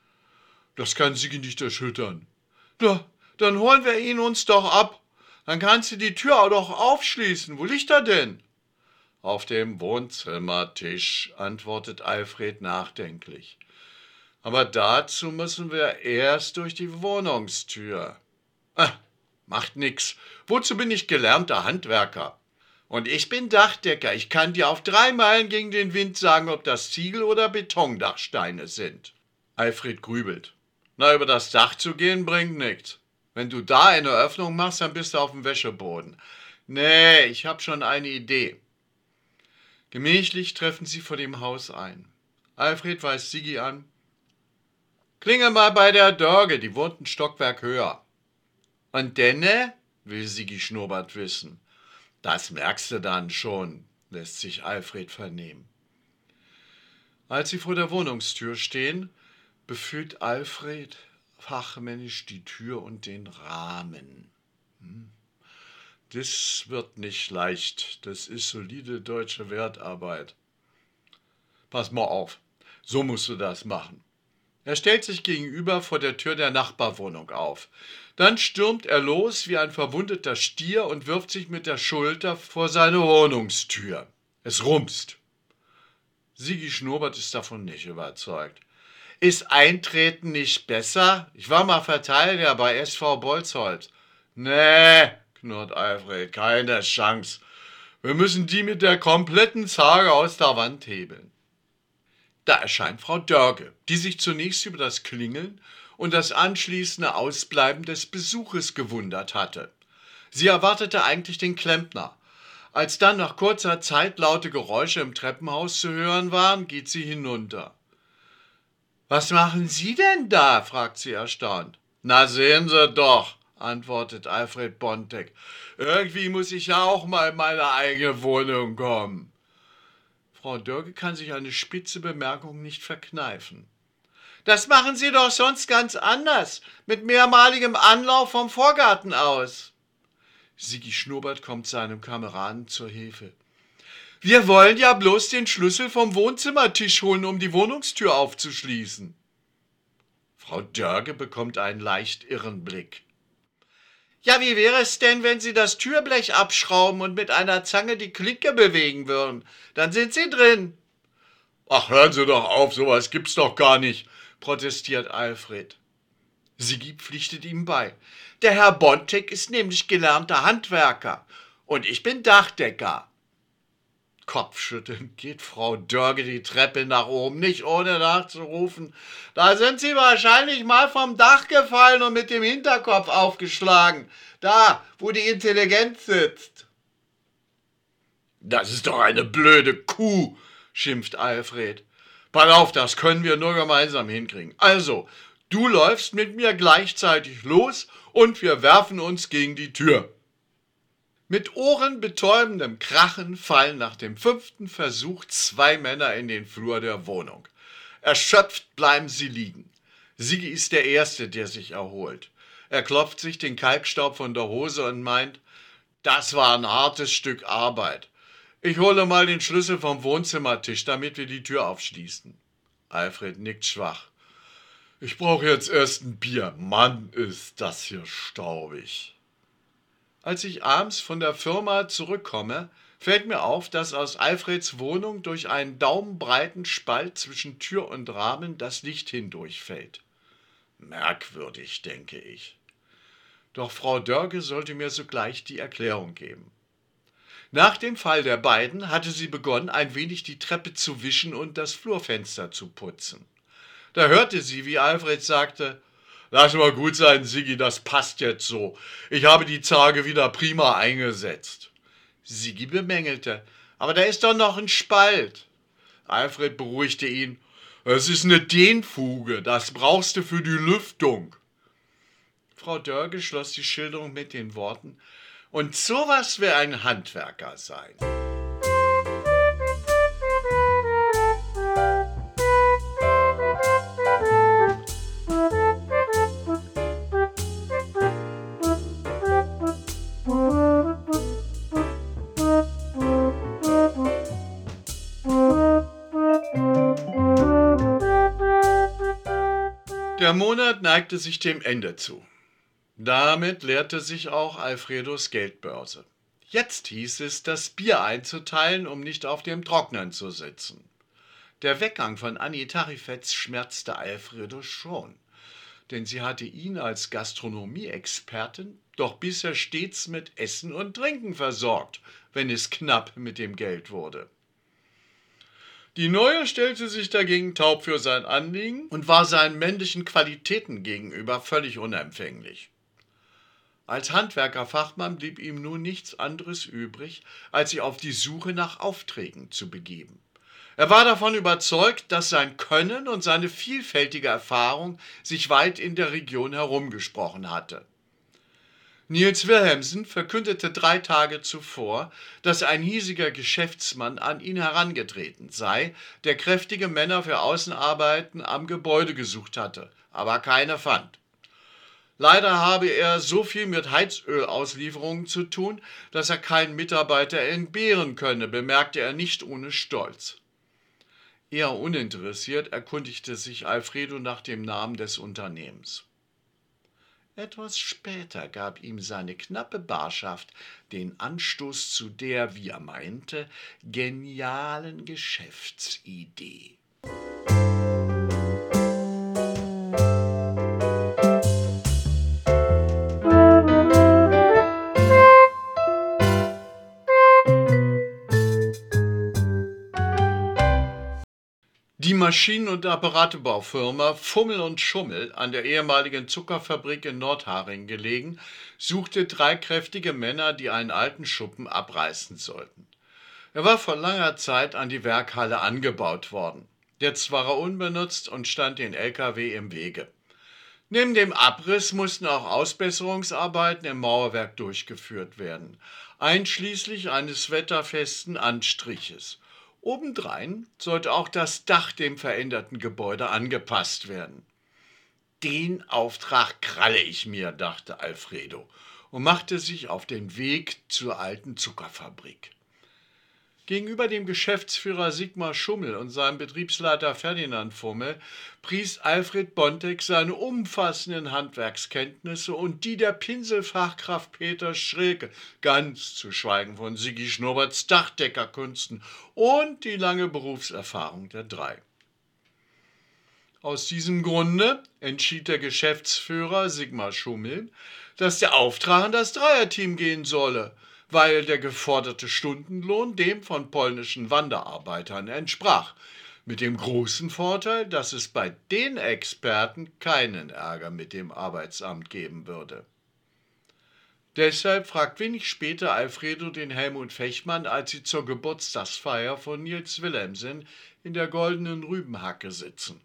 Das kann Siggi nicht erschüttern. Na, dann holen wir ihn uns doch ab. Dann kannst du die Tür doch aufschließen. Wo liegt er denn? Auf dem Wohnzimmertisch, antwortet Alfred nachdenklich. Aber dazu müssen wir erst durch die Wohnungstür. Ah, macht nix. Wozu bin ich gelernter Handwerker? Und ich bin Dachdecker. Ich kann dir auf drei Meilen gegen den Wind sagen, ob das Ziegel- oder Betondachsteine sind. Alfred grübelt. Na, über das Dach zu gehen bringt nichts. Wenn du da eine Öffnung machst, dann bist du auf dem Wäscheboden. Nee, ich hab schon eine Idee. Gemächlich treffen sie vor dem Haus ein. Alfred weist Siggi an. Klingel mal bei der Dörge, die wohnt ein Stockwerk höher. Und denne? Will Siggi Schnurrbart wissen. Das merkst du dann schon, lässt sich Alfred vernehmen. Als sie vor der Wohnungstür stehen, befühlt Alfred fachmännisch die Tür und den Rahmen. Hm. Das wird nicht leicht, das ist solide deutsche Wertarbeit. Pass mal auf, so musst du das machen. Er stellt sich gegenüber vor der Tür der Nachbarwohnung auf. Dann stürmt er los wie ein verwundeter Stier und wirft sich mit der Schulter vor seine Wohnungstür. Es rumst. Sigi Schnurrbart ist davon nicht überzeugt. Ist Eintreten nicht besser? Ich war mal Verteidiger bei S V Bolzholz. Nee, knurrt Alfred, keine Chance. Wir müssen die mit der kompletten Zarge aus der Wand hebeln. Da erscheint Frau Dörge, die sich zunächst über das Klingeln und das anschließende Ausbleiben des Besuches gewundert hatte. Sie erwartete eigentlich den Klempner. Als dann nach kurzer Zeit laute Geräusche im Treppenhaus zu hören waren, geht sie hinunter. »Was machen Sie denn da?« fragt sie erstaunt. »Na, sehen Sie doch«, antwortet Alfred Bontek. »Irgendwie muss ich ja auch mal in meine eigene Wohnung kommen.« Frau Dörge kann sich eine spitze Bemerkung nicht verkneifen. »Das machen Sie doch sonst ganz anders, mit mehrmaligem Anlauf vom Vorgarten aus.« Sigi Schnurrbart kommt seinem Kameraden zur Hilfe. »Wir wollen ja bloß den Schlüssel vom Wohnzimmertisch holen, um die Wohnungstür aufzuschließen.« Frau Dörge bekommt einen leicht irren Blick. »Ja, wie wäre es denn, wenn Sie das Türblech abschrauben und mit einer Zange die Klinke bewegen würden? Dann sind Sie drin.« »Ach, hören Sie doch auf, sowas gibt's doch gar nicht«, protestiert Alfred. Sigi pflichtet ihm bei. »Der Herr Bontek ist nämlich gelernter Handwerker und ich bin Dachdecker.« Kopfschüttelnd geht Frau Dörge die Treppe nach oben, nicht ohne nachzurufen. »Da sind Sie wahrscheinlich mal vom Dach gefallen und mit dem Hinterkopf aufgeschlagen. Da, wo die Intelligenz sitzt.« »Das ist doch eine blöde Kuh«, schimpft Alfred. »Pass auf, das können wir nur gemeinsam hinkriegen. Also, du läufst mit mir gleichzeitig los und wir werfen uns gegen die Tür.« Mit ohrenbetäubendem Krachen fallen nach dem fünften Versuch zwei Männer in den Flur der Wohnung. Erschöpft bleiben sie liegen. Sigi ist der Erste, der sich erholt. Er klopft sich den Kalkstaub von der Hose und meint, das war ein hartes Stück Arbeit. Ich hole mal den Schlüssel vom Wohnzimmertisch, damit wir die Tür aufschließen. Alfred nickt schwach. Ich brauche jetzt erst ein Bier. Mann, ist das hier staubig. Als ich abends von der Firma zurückkomme, fällt mir auf, dass aus Alfreds Wohnung durch einen daumenbreiten Spalt zwischen Tür und Rahmen das Licht hindurchfällt. Merkwürdig, denke ich. Doch Frau Dörge sollte mir sogleich die Erklärung geben. Nach dem Fall der beiden hatte sie begonnen, ein wenig die Treppe zu wischen und das Flurfenster zu putzen. Da hörte sie, wie Alfred sagte, »Lass mal gut sein, Sigi, das passt jetzt so. Ich habe die Zarge wieder prima eingesetzt.« Sigi bemängelte, »Aber da ist doch noch ein Spalt.« Alfred beruhigte ihn, »Es ist eine Dehnfuge, das brauchst du für die Lüftung.« Frau Dörge schloss die Schilderung mit den Worten, »Und sowas will ein Handwerker sein.« Der Monat neigte sich dem Ende zu. Damit leerte sich auch Alfredos Geldbörse. Jetzt hieß es, das Bier einzuteilen, um nicht auf dem Trocknen zu sitzen. Der Weggang von Annie Tarifetz schmerzte Alfredo schon, denn sie hatte ihn als Gastronomieexpertin doch bisher stets mit Essen und Trinken versorgt, wenn es knapp mit dem Geld wurde. Die Neue stellte sich dagegen taub für sein Anliegen und war seinen männlichen Qualitäten gegenüber völlig unempfänglich. Als Handwerkerfachmann blieb ihm nun nichts anderes übrig, als sich auf die Suche nach Aufträgen zu begeben. Er war davon überzeugt, dass sein Können und seine vielfältige Erfahrung sich weit in der Region herumgesprochen hatte. Niels Wilhelmsen verkündete drei Tage zuvor, dass ein hiesiger Geschäftsmann an ihn herangetreten sei, der kräftige Männer für Außenarbeiten am Gebäude gesucht hatte, aber keine fand. Leider habe er so viel mit Heizölauslieferungen zu tun, dass er keinen Mitarbeiter entbehren könne, bemerkte er nicht ohne Stolz. Eher uninteressiert erkundigte sich Alfredo nach dem Namen des Unternehmens. Etwas später gab ihm seine knappe Barschaft den Anstoß zu der, wie er meinte, genialen Geschäftsidee. Die Maschinen- und Apparatebaufirma Fummel und Schummel, an der ehemaligen Zuckerfabrik in Nordharing gelegen, suchte drei kräftige Männer, die einen alten Schuppen abreißen sollten. Er war vor langer Zeit an die Werkhalle angebaut worden. Jetzt war er unbenutzt und stand den L K W im Wege. Neben dem Abriss mussten auch Ausbesserungsarbeiten im Mauerwerk durchgeführt werden, einschließlich eines wetterfesten Anstriches. Obendrein sollte auch das Dach dem veränderten Gebäude angepasst werden. Den Auftrag kralle ich mir, dachte Alfredo und machte sich auf den Weg zur alten Zuckerfabrik. Gegenüber dem Geschäftsführer Sigmar Schummel und seinem Betriebsleiter Ferdinand Fummel pries Alfred Bontek seine umfassenden Handwerkskenntnisse und die der Pinselfachkraft Peter Schrilke, ganz zu schweigen von Siggi Schnurrbarts Dachdeckerkünsten und die lange Berufserfahrung der drei. Aus diesem Grunde entschied der Geschäftsführer Sigmar Schummel, dass der Auftrag an das Dreierteam gehen solle, weil der geforderte Stundenlohn dem von polnischen Wanderarbeitern entsprach, mit dem großen Vorteil, dass es bei den Experten keinen Ärger mit dem Arbeitsamt geben würde. Deshalb fragt wenig später Alfredo den Helmut Fechmann, als sie zur Geburtstagsfeier von Niels Wilhelmsen in der Goldenen Rübenhacke sitzen.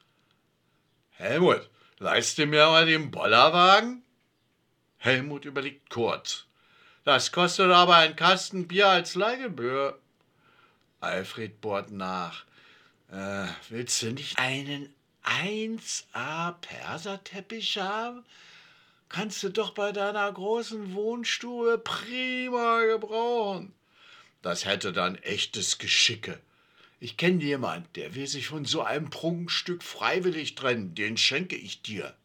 »Helmut, leihst du mir mal den Bollerwagen?« Helmut überlegt kurz. »Das kostet aber ein Kasten Bier als Leihgebühr.« Alfred bohrt nach. Äh, »willst du nicht einen eins A Perserteppich haben? Kannst du doch bei deiner großen Wohnstube prima gebrauchen.« »Das hätte dann echtes Geschicke. Ich kenne jemanden, der will sich von so einem Prunkstück freiwillig trennen, den schenke ich dir.«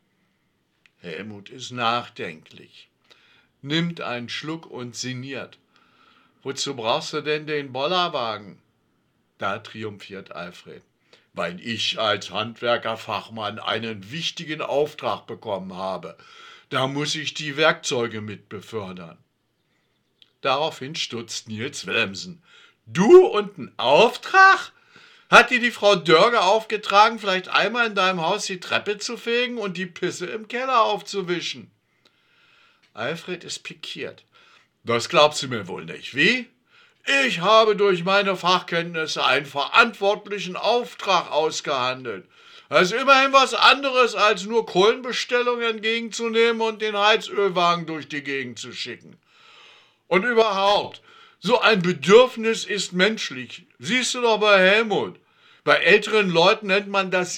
Helmut ist nachdenklich, nimmt einen Schluck und sinniert. »Wozu brauchst du denn den Bollerwagen?« Da triumphiert Alfred. »Weil ich als Handwerkerfachmann einen wichtigen Auftrag bekommen habe. Da muss ich die Werkzeuge mit befördern.« Daraufhin stutzt Niels Wilhelmsen. »Du und ein Auftrag? Hat dir die Frau Dörge aufgetragen, vielleicht einmal in deinem Haus die Treppe zu fegen und die Pisse im Keller aufzuwischen?« Alfred ist pikiert. »Das glaubst du mir wohl nicht, wie? Ich habe durch meine Fachkenntnisse einen verantwortlichen Auftrag ausgehandelt. Das ist immerhin was anderes, als nur Kohlenbestellungen entgegenzunehmen und den Heizölwagen durch die Gegend zu schicken. Und überhaupt, so ein Bedürfnis ist menschlich. Siehst du doch bei Helmut. Bei älteren Leuten nennt man das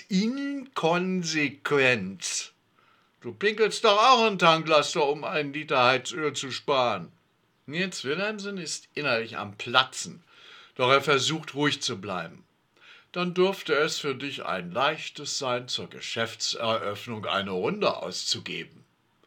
Inkonsequenz. Du pinkelst doch auch ein Tanklaster, um einen Liter Heizöl zu sparen.« Niels Wilhelmsen ist innerlich am Platzen, doch er versucht ruhig zu bleiben. »Dann dürfte es für dich ein leichtes sein, zur Geschäftseröffnung eine Runde auszugeben.«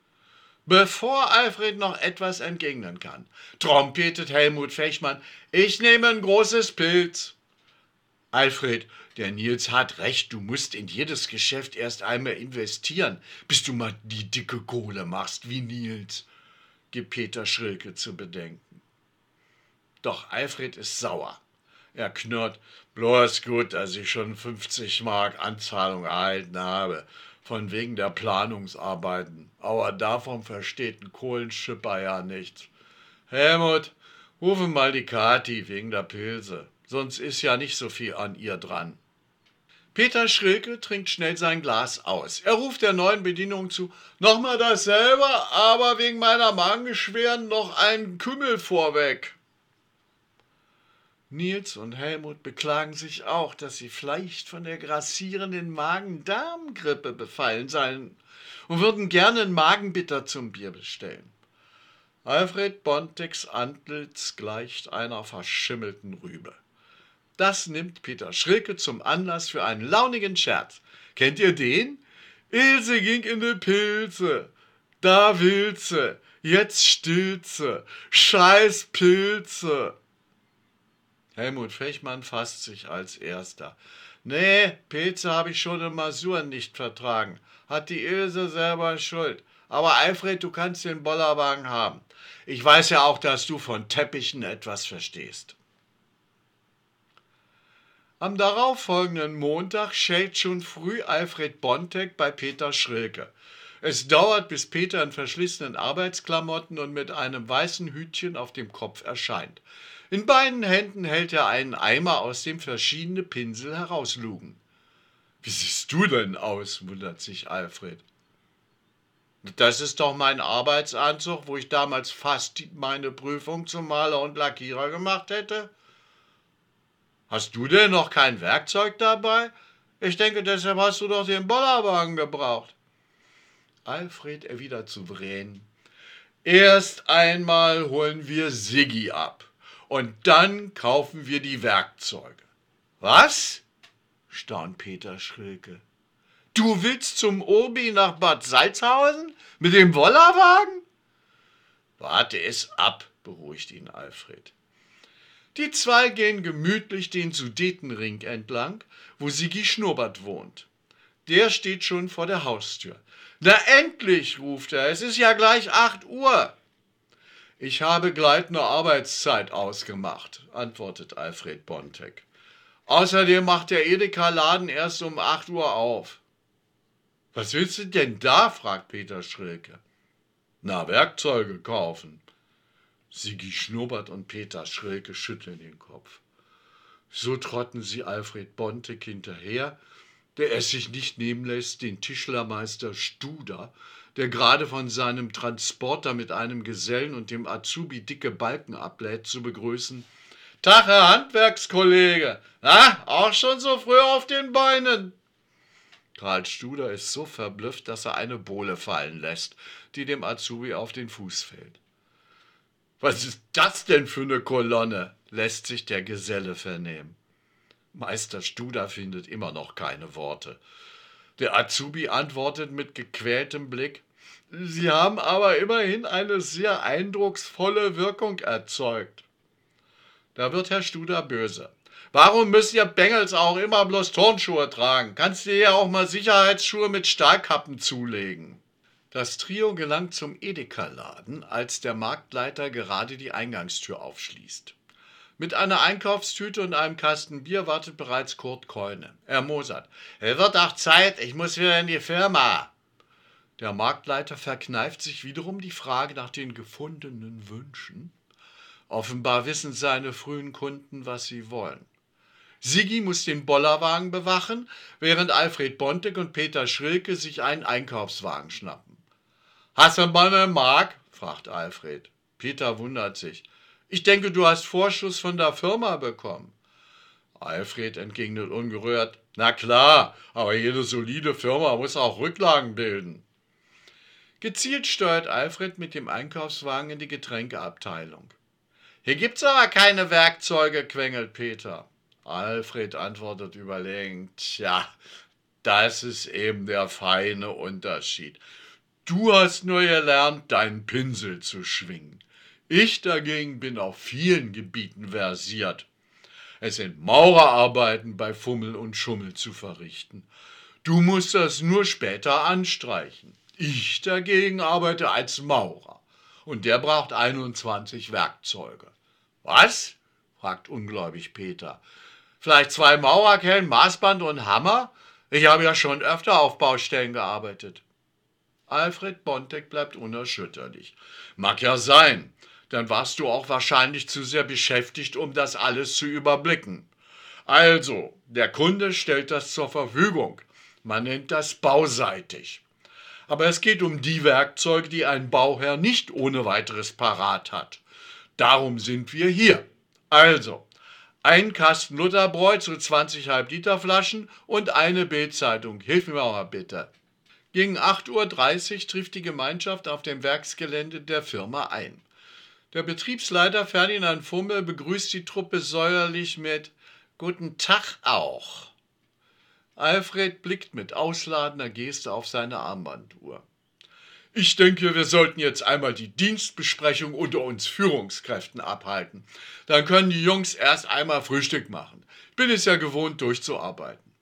Bevor Alfred noch etwas entgegnen kann, trompetet Helmut Fechmann: »Ich nehme ein großes Pilz.« »Alfred, der Niels hat recht, du musst in jedes Geschäft erst einmal investieren, bis du mal die dicke Kohle machst wie Niels«, gibt Peter Schrilke zu bedenken. Doch Alfred ist sauer. Er knurrt: »Bloß gut, dass ich schon fünfzig Mark Anzahlung erhalten habe, von wegen der Planungsarbeiten. Aber davon versteht ein Kohlenschipper ja nichts. Helmut, rufe mal die Kathi wegen der Pilze, sonst ist ja nicht so viel an ihr dran.« Peter Schrilke trinkt schnell sein Glas aus. Er ruft der neuen Bedienung zu: »Nochmal dasselbe, aber wegen meiner Magenbeschwerden noch einen Kümmel vorweg.« Nils und Helmut beklagen sich auch, dass sie vielleicht von der grassierenden Magen-Darm-Grippe befallen seien und würden gerne ein Magenbitter zum Bier bestellen. Alfred Bontecs Antlitz gleicht einer verschimmelten Rübe. Das nimmt Peter Schrilke zum Anlass für einen launigen Scherz. Kennt ihr den? Ilse ging in die Pilze, da will sie, jetzt stillt sie, scheiß Pilze. Helmut Fechmann fasst sich als Erster. Nee, Pilze habe ich schon in Masuren nicht vertragen. Hat die Ilse selber Schuld. Aber Alfred, du kannst den Bollerwagen haben. Ich weiß ja auch, dass du von Teppichen etwas verstehst. Am darauffolgenden Montag schellt schon früh Alfred Bontek bei Peter Schrilke. Es dauert, bis Peter in verschlissenen Arbeitsklamotten und mit einem weißen Hütchen auf dem Kopf erscheint. In beiden Händen hält er einen Eimer, aus dem verschiedene Pinsel herauslugen. »Wie siehst du denn aus?« wundert sich Alfred. »Das ist doch mein Arbeitsanzug, wo ich damals fast meine Prüfung zum Maler und Lackierer gemacht hätte.« »Hast du denn noch kein Werkzeug dabei? Ich denke, deshalb hast du doch den Bollerwagen gebraucht.« Alfred erwidert souverän: »Erst einmal holen wir Siggi ab. Und dann kaufen wir die Werkzeuge.« »Was?« staunt Peter Schrilke. »Du willst zum Obi nach Bad Salzhausen? Mit dem Bollerwagen?« »Warte es ab«, beruhigt ihn Alfred. Die zwei gehen gemütlich den Sudetenring entlang, wo Siggi Schnurrbart wohnt. Der steht schon vor der Haustür. »Na endlich«, ruft er, »es ist ja gleich acht Uhr.« »Ich habe gleitende Arbeitszeit ausgemacht«, antwortet Alfred Bontek. »Außerdem macht der Edeka-Laden erst um acht Uhr auf.« »Was willst du denn da?«, fragt Peter Schrilke. »Na, Werkzeuge kaufen.« Siggi Schnurrbart und Peter Schrilke schütteln den Kopf. So trotten sie Alfred Bontek hinterher, der es sich nicht nehmen lässt, den Tischlermeister Studer, der gerade von seinem Transporter mit einem Gesellen und dem Azubi dicke Balken ablädt, zu begrüßen. »Tag, Herr Handwerkskollege! Na, auch schon so früh auf den Beinen?« Karl Studer ist so verblüfft, dass er eine Bohle fallen lässt, die dem Azubi auf den Fuß fällt. »Was ist das denn für eine Kolonne?«, lässt sich der Geselle vernehmen. Meister Studer findet immer noch keine Worte. Der Azubi antwortet mit gequältem Blick: »Sie haben aber immerhin eine sehr eindrucksvolle Wirkung erzeugt.« Da wird Herr Studer böse. »Warum müsst ihr Bengels auch immer bloß Turnschuhe tragen? Kannst du ja auch mal Sicherheitsschuhe mit Stahlkappen zulegen.« Das Trio gelangt zum Edeka-Laden, als der Marktleiter gerade die Eingangstür aufschließt. Mit einer Einkaufstüte und einem Kasten Bier wartet bereits Kurt Keune. Er mosert: »Es wird auch Zeit, ich muss wieder in die Firma.« Der Marktleiter verkneift sich wiederum die Frage nach den gefundenen Wünschen. Offenbar wissen seine frühen Kunden, was sie wollen. Siggi muss den Bollerwagen bewachen, während Alfred Bontek und Peter Schrilke sich einen Einkaufswagen schnappen. »Hast du mal eine Mark?«, fragt Alfred. Peter wundert sich. »Ich denke, du hast Vorschuss von der Firma bekommen.« Alfred entgegnet ungerührt: »Na klar, aber jede solide Firma muss auch Rücklagen bilden.« Gezielt steuert Alfred mit dem Einkaufswagen in die Getränkeabteilung. »Hier gibt's aber keine Werkzeuge«, quengelt Peter. Alfred antwortet überlegen: »Tja, das ist eben der feine Unterschied. Du hast nur gelernt, deinen Pinsel zu schwingen. Ich dagegen bin auf vielen Gebieten versiert. Es sind Maurerarbeiten bei Fummel und Schummel zu verrichten. Du musst das nur später anstreichen. Ich dagegen arbeite als Maurer und der braucht einundzwanzig Werkzeuge.« »Was?«, fragt ungläubig Peter. »Vielleicht zwei Maurerkellen, Maßband und Hammer? Ich habe ja schon öfter auf Baustellen gearbeitet.« Alfred Bontek bleibt unerschütterlich. »Mag ja sein. Dann warst du auch wahrscheinlich zu sehr beschäftigt, um das alles zu überblicken. Also, der Kunde stellt das zur Verfügung. Man nennt das bauseitig. Aber es geht um die Werkzeuge, die ein Bauherr nicht ohne weiteres parat hat. Darum sind wir hier. Also, ein Kasten Lutherbräu zu zwanzig Halb-Liter Flaschen und eine Bildzeitung. Hilf mir mal bitte. Gegen acht Uhr dreißig trifft die Gemeinschaft auf dem Werksgelände der Firma ein. Der Betriebsleiter Ferdinand Fummel begrüßt die Truppe säuerlich mit »Guten Tag auch«. Alfred blickt mit ausladender Geste auf seine Armbanduhr. »Ich denke, wir sollten jetzt einmal die Dienstbesprechung unter uns Führungskräften abhalten. Dann können die Jungs erst einmal Frühstück machen. Ich bin es ja gewohnt, durchzuarbeiten.«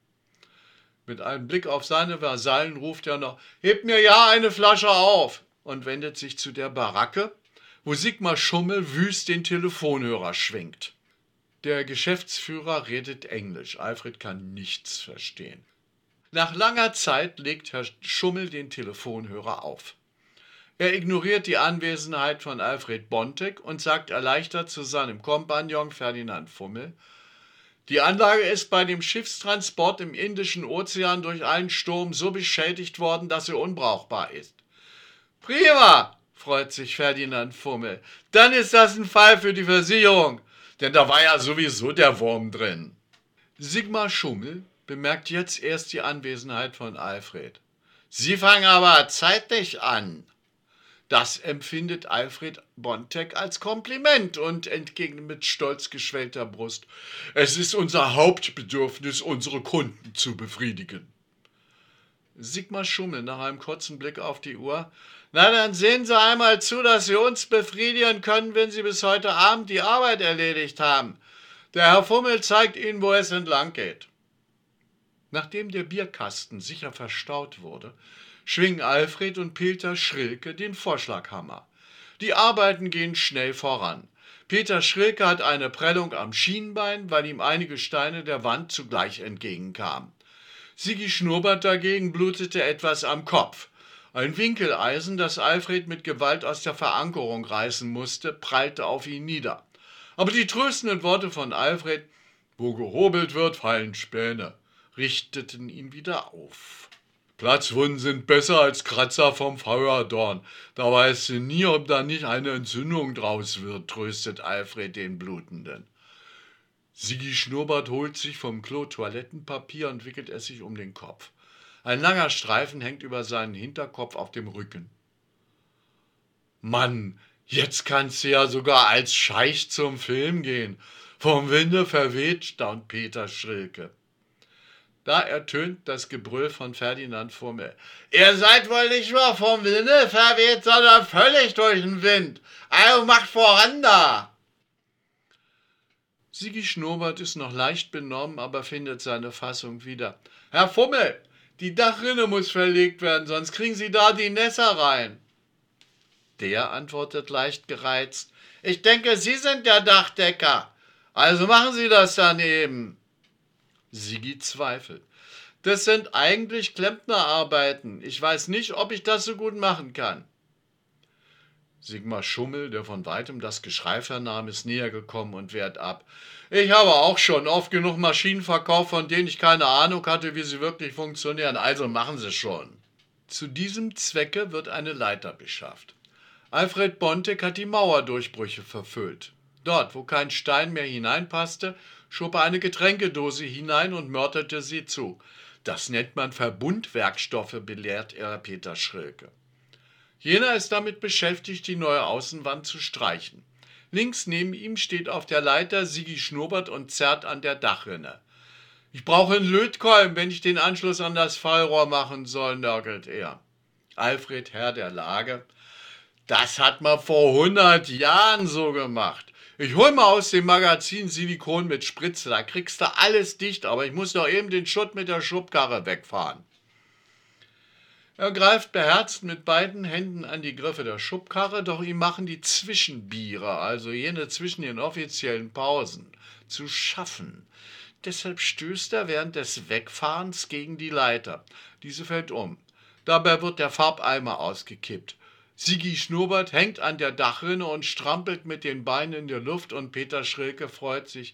Mit einem Blick auf seine Vasallen ruft er noch, »Hebt mir ja eine Flasche auf«, und wendet sich zu der Baracke, wo Sigmar Schummel wüst den Telefonhörer schwingt. Der Geschäftsführer redet Englisch. Alfred kann nichts verstehen. Nach langer Zeit legt Herr Schummel den Telefonhörer auf. Er ignoriert die Anwesenheit von Alfred Bontek und sagt erleichtert zu seinem Kompagnon Ferdinand Fummel, die Anlage ist bei dem Schiffstransport im Indischen Ozean durch einen Sturm so beschädigt worden, dass sie unbrauchbar ist. »Prima«, freut sich Ferdinand Fummel, »dann ist das ein Fall für die Versicherung, denn da war ja sowieso der Wurm drin.« Sigmar Schummel bemerkt jetzt erst die Anwesenheit von Alfred. »Sie fangen aber zeitig an.« Das empfindet Alfred Bontek als Kompliment und entgegnet mit stolz geschwellter Brust, »Es ist unser Hauptbedürfnis, unsere Kunden zu befriedigen.« Sigmar Schummel nach einem kurzen Blick auf die Uhr, »Na, dann sehen Sie einmal zu, dass Sie uns befriedigen können, wenn Sie bis heute Abend die Arbeit erledigt haben. Der Herr Fummel zeigt Ihnen, wo es entlang geht.« Nachdem der Bierkasten sicher verstaut wurde, schwingen Alfred und Peter Schrilke den Vorschlaghammer. Die Arbeiten gehen schnell voran. Peter Schrilke hat eine Prellung am Schienbein, weil ihm einige Steine der Wand zugleich entgegenkamen. Sigi Schnurrbart dagegen blutete etwas am Kopf. Ein Winkeleisen, das Alfred mit Gewalt aus der Verankerung reißen musste, prallte auf ihn nieder. Aber die tröstenden Worte von Alfred, »Wo gehobelt wird, fallen Späne«, richteten ihn wieder auf. »Platzwunden sind besser als Kratzer vom Feuerdorn. Da weißt du nie, ob da nicht eine Entzündung draus wird«, tröstet Alfred den Blutenden. Sigi Schnurrbart holt sich vom Klo Toilettenpapier und wickelt es sich um den Kopf. Ein langer Streifen hängt über seinen Hinterkopf auf dem Rücken. »Mann, jetzt kannst du ja sogar als Scheich zum Film gehen. Vom Winde verweht«, staunt Peter Schrilke. Da ertönt das Gebrüll von Ferdinand Fummel. »Ihr seid wohl nicht nur vom Winde verweht, sondern völlig durch den Wind. Also macht voran da!« Sigi Schnurrbart ist noch leicht benommen, aber findet seine Fassung wieder. »Herr Fummel, die Dachrinne muss verlegt werden, sonst kriegen Sie da die Nässer rein.« Der antwortet leicht gereizt. »Ich denke, Sie sind der Dachdecker. Also machen Sie das dann eben.« Sigi zweifelt. »Das sind eigentlich Klempnerarbeiten. Ich weiß nicht, ob ich das so gut machen kann.« Sigmar Schummel, der von weitem das Geschrei vernahm, ist näher gekommen und wehrt ab. »Ich habe auch schon oft genug Maschinen verkauft, von denen ich keine Ahnung hatte, wie sie wirklich funktionieren. Also machen Sie schon.« Zu diesem Zwecke wird eine Leiter beschafft. Alfred Bontek hat die Mauerdurchbrüche verfüllt. Dort, wo kein Stein mehr hineinpasste, schob er eine Getränkedose hinein und mörterte sie zu. Das nennt man Verbundwerkstoffe, belehrt er Peter Schrilke. Jener ist damit beschäftigt, die neue Außenwand zu streichen. Links neben ihm steht auf der Leiter Sigi Schnurrbart und zerrt an der Dachrinne. »Ich brauche einen Lötkolben, wenn ich den Anschluss an das Fallrohr machen soll«, nörgelt er. Alfred, Herr der Lage: »Das hat man vor hundert Jahren so gemacht. Ich hol mal aus dem Magazin Silikon mit Spritze, da kriegst du alles dicht, aber ich muss doch eben den Schutt mit der Schubkarre wegfahren.« Er greift beherzt mit beiden Händen an die Griffe der Schubkarre, doch ihm machen die Zwischenbiere, also jene zwischen den offiziellen Pausen, zu schaffen. Deshalb stößt er während des Wegfahrens gegen die Leiter. Diese fällt um. Dabei wird der Farbeimer ausgekippt. Sigi Schnurrbart hängt an der Dachrinne und strampelt mit den Beinen in der Luft und Peter Schrilke freut sich.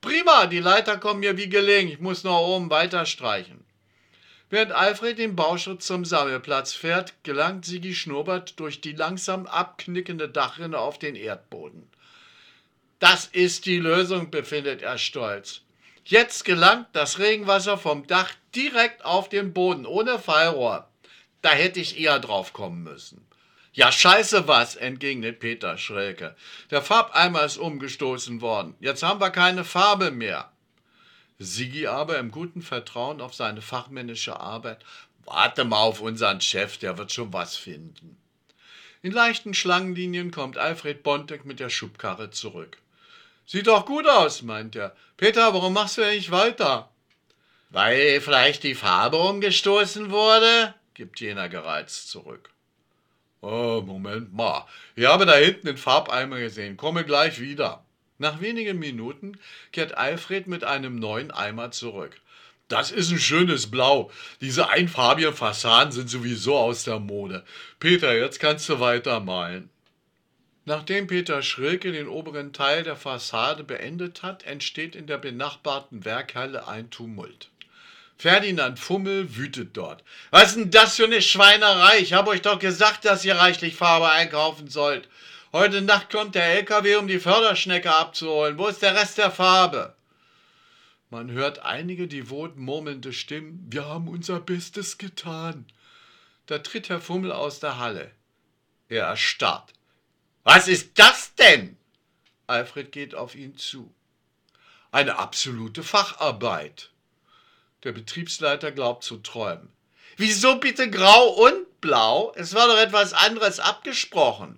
Prima, die Leiter kommen mir wie gelegen, ich muss noch oben weiter streichen. Während Alfred den Bauschritt zum Sammelplatz fährt, gelangt Sigi Schnurrbart durch die langsam abknickende Dachrinne auf den Erdboden. Das ist die Lösung, befindet er stolz. Jetzt gelangt das Regenwasser vom Dach direkt auf den Boden, ohne Fallrohr. Da hätte ich eher drauf kommen müssen. Ja, scheiße was, entgegnet Peter Schrilke. Der Farbeimer ist umgestoßen worden. Jetzt haben wir keine Farbe mehr. Sigi aber im guten Vertrauen auf seine fachmännische Arbeit. Warte mal auf unseren Chef, der wird schon was finden. In leichten Schlangenlinien kommt Alfred Bontek mit der Schubkarre zurück. Sieht doch gut aus, meint er. Peter, warum machst du denn nicht weiter? Weil vielleicht die Farbe umgestoßen wurde, gibt jener gereizt zurück. Oh, Moment mal. Ich habe da hinten den Farbeimer gesehen. Komme gleich wieder. Nach wenigen Minuten kehrt Alfred mit einem neuen Eimer zurück. Das ist ein schönes Blau. Diese einfarbigen Fassaden sind sowieso aus der Mode. Peter, jetzt kannst du weitermalen. Nachdem Peter Schrilke den oberen Teil der Fassade beendet hat, entsteht in der benachbarten Werkhalle ein Tumult. Ferdinand Fummel wütet dort. Was ist denn das für eine Schweinerei? Ich habe euch doch gesagt, dass ihr reichlich Farbe einkaufen sollt. Heute Nacht kommt der L K W, um die Förderschnecke abzuholen. Wo ist der Rest der Farbe? Man hört einige devot murmelnde Stimmen. Wir haben unser Bestes getan. Da tritt Herr Fummel aus der Halle. Er erstarrt. Was ist das denn? Alfred geht auf ihn zu. Eine absolute Facharbeit. Der Betriebsleiter glaubt zu träumen. Wieso bitte grau und blau? Es war doch etwas anderes abgesprochen.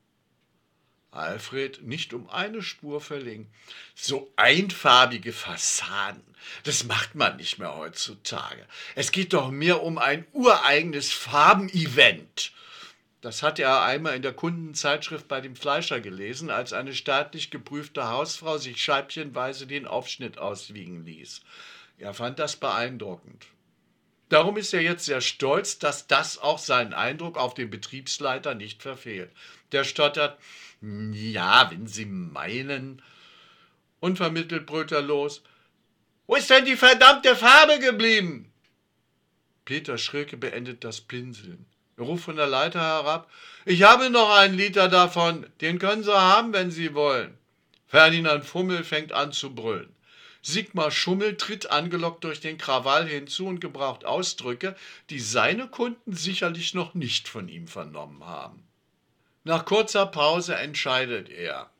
Alfred nicht um eine Spur verlegen. So einfarbige Fassaden, das macht man nicht mehr heutzutage. Es geht doch mehr um ein ureigenes Farbenevent. Das hatte er einmal in der Kundenzeitschrift bei dem Fleischer gelesen, als eine staatlich geprüfte Hausfrau sich scheibchenweise den Aufschnitt auswiegen ließ. Er fand das beeindruckend. Darum ist er jetzt sehr stolz, dass das auch seinen Eindruck auf den Betriebsleiter nicht verfehlt. Der stottert, ja, wenn Sie meinen. Unvermittelt brüllt er los. Wo ist denn die verdammte Farbe geblieben? Peter Schrilke beendet das Pinseln. Er ruft von der Leiter herab. Ich habe noch einen Liter davon. Den können Sie haben, wenn Sie wollen. Ferdinand Fummel fängt an zu brüllen. Sigmar Schummel tritt angelockt durch den Krawall hinzu und gebraucht Ausdrücke, die seine Kunden sicherlich noch nicht von ihm vernommen haben. Nach kurzer Pause entscheidet er.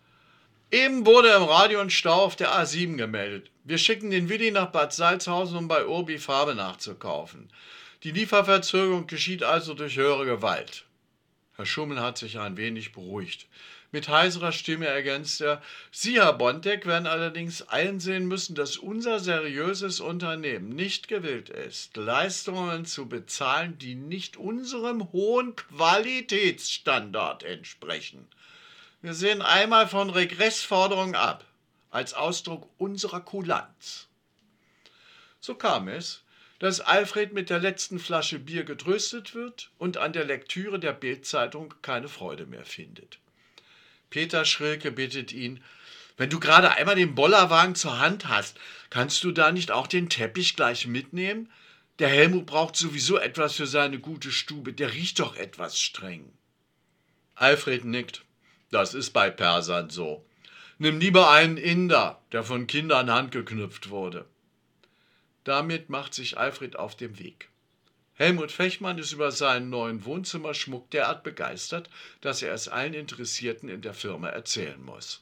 Eben wurde im Radio ein Stau auf der A sieben gemeldet. Wir schicken den Willi nach Bad Salzhausen, um bei Urbi Farbe nachzukaufen. Die Lieferverzögerung geschieht also durch höhere Gewalt. Herr Schummel hat sich ein wenig beruhigt. Mit heiserer Stimme ergänzt er, Sie, Herr Bontek, werden allerdings einsehen müssen, dass unser seriöses Unternehmen nicht gewillt ist, Leistungen zu bezahlen, die nicht unserem hohen Qualitätsstandard entsprechen. Wir sehen einmal von Regressforderungen ab, als Ausdruck unserer Kulanz. So kam es, dass Alfred mit der letzten Flasche Bier getröstet wird und an der Lektüre der Bild-Zeitung keine Freude mehr findet. Peter Schrilke bittet ihn, wenn du gerade einmal den Bollerwagen zur Hand hast, kannst du da nicht auch den Teppich gleich mitnehmen? Der Helmut braucht sowieso etwas für seine gute Stube, der riecht doch etwas streng. Alfred nickt, das ist bei Persern so. Nimm lieber einen Inder, der von Kindern handgeknüpft wurde. Damit macht sich Alfred auf den Weg. Helmut Fechmann ist über seinen neuen Wohnzimmerschmuck derart begeistert, dass er es allen Interessierten in der Firma erzählen muss.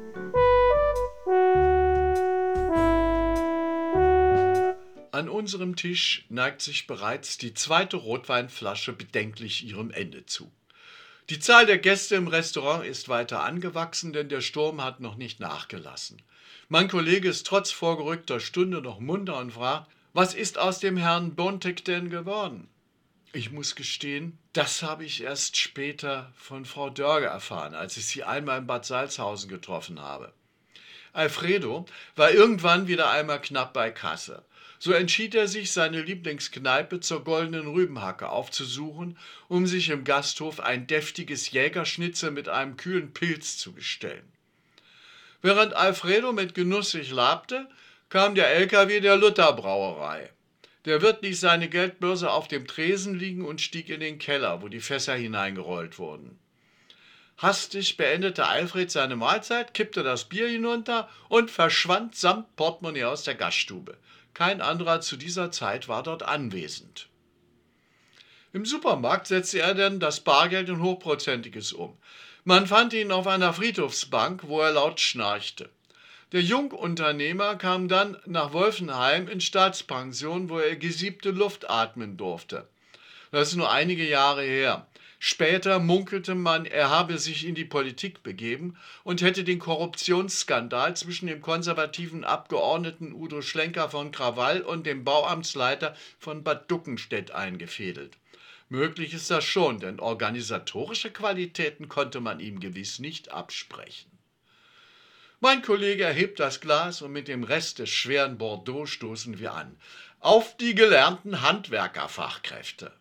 An unserem Tisch neigt sich bereits die zweite Rotweinflasche bedenklich ihrem Ende zu. Die Zahl der Gäste im Restaurant ist weiter angewachsen, denn der Sturm hat noch nicht nachgelassen. Mein Kollege ist trotz vorgerückter Stunde noch munter und fragt, was ist aus dem Herrn Bontek denn geworden? Ich muss gestehen, das habe ich erst später von Frau Dörge erfahren, als ich sie einmal in Bad Salzhausen getroffen habe. Alfredo war irgendwann wieder einmal knapp bei Kasse. So entschied er sich, seine Lieblingskneipe zur Goldenen Rübenhacke aufzusuchen, um sich im Gasthof ein deftiges Jägerschnitzel mit einem kühlen Pilz zu bestellen. Während Alfredo mit Genuss sich labte, kam der L K W der Luther-Brauerei. Der Wirt ließ seine Geldbörse auf dem Tresen liegen und stieg in den Keller, wo die Fässer hineingerollt wurden. Hastig beendete Alfred seine Mahlzeit, kippte das Bier hinunter und verschwand samt Portemonnaie aus der Gaststube. Kein anderer zu dieser Zeit war dort anwesend. Im Supermarkt setzte er dann das Bargeld in Hochprozentiges um. Man fand ihn auf einer Friedhofsbank, wo er laut schnarchte. Der Jungunternehmer kam dann nach Wolfenheim in Staatspension, wo er gesiebte Luft atmen durfte. Das ist nur einige Jahre her. Später munkelte man, er habe sich in die Politik begeben und hätte den Korruptionsskandal zwischen dem konservativen Abgeordneten Udo Schlenker von Krawall und dem Bauamtsleiter von Bad Duckenstedt eingefädelt. Möglich ist das schon, denn organisatorische Qualitäten konnte man ihm gewiss nicht absprechen. Mein Kollege erhebt das Glas und mit dem Rest des schweren Bordeaux stoßen wir an. Auf die gelernten Handwerkerfachkräfte.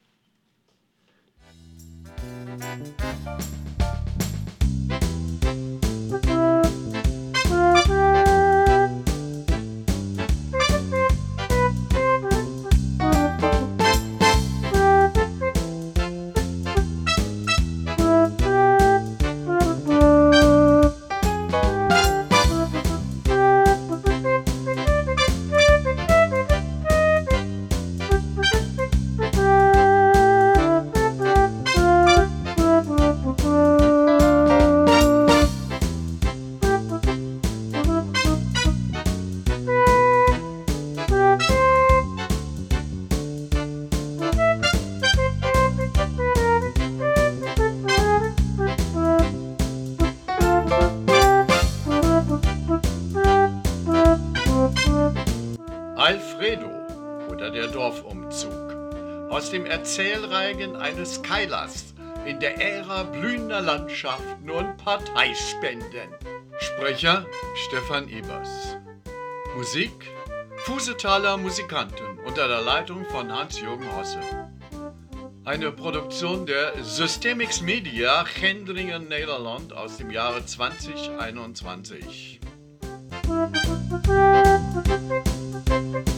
Alfredo oder der Dorfumzug. Aus dem Erzählreigen eines Keilers in der Ära blühender Landschaften und Parteispenden. Sprecher Stefan Ebers. Musik Fusetaler Musikanten unter der Leitung von Hans-Jürgen Hosse. Eine Produktion der Systemix Media Gendringen Nederland aus dem Jahre zwanzig einundzwanzig. Thank you.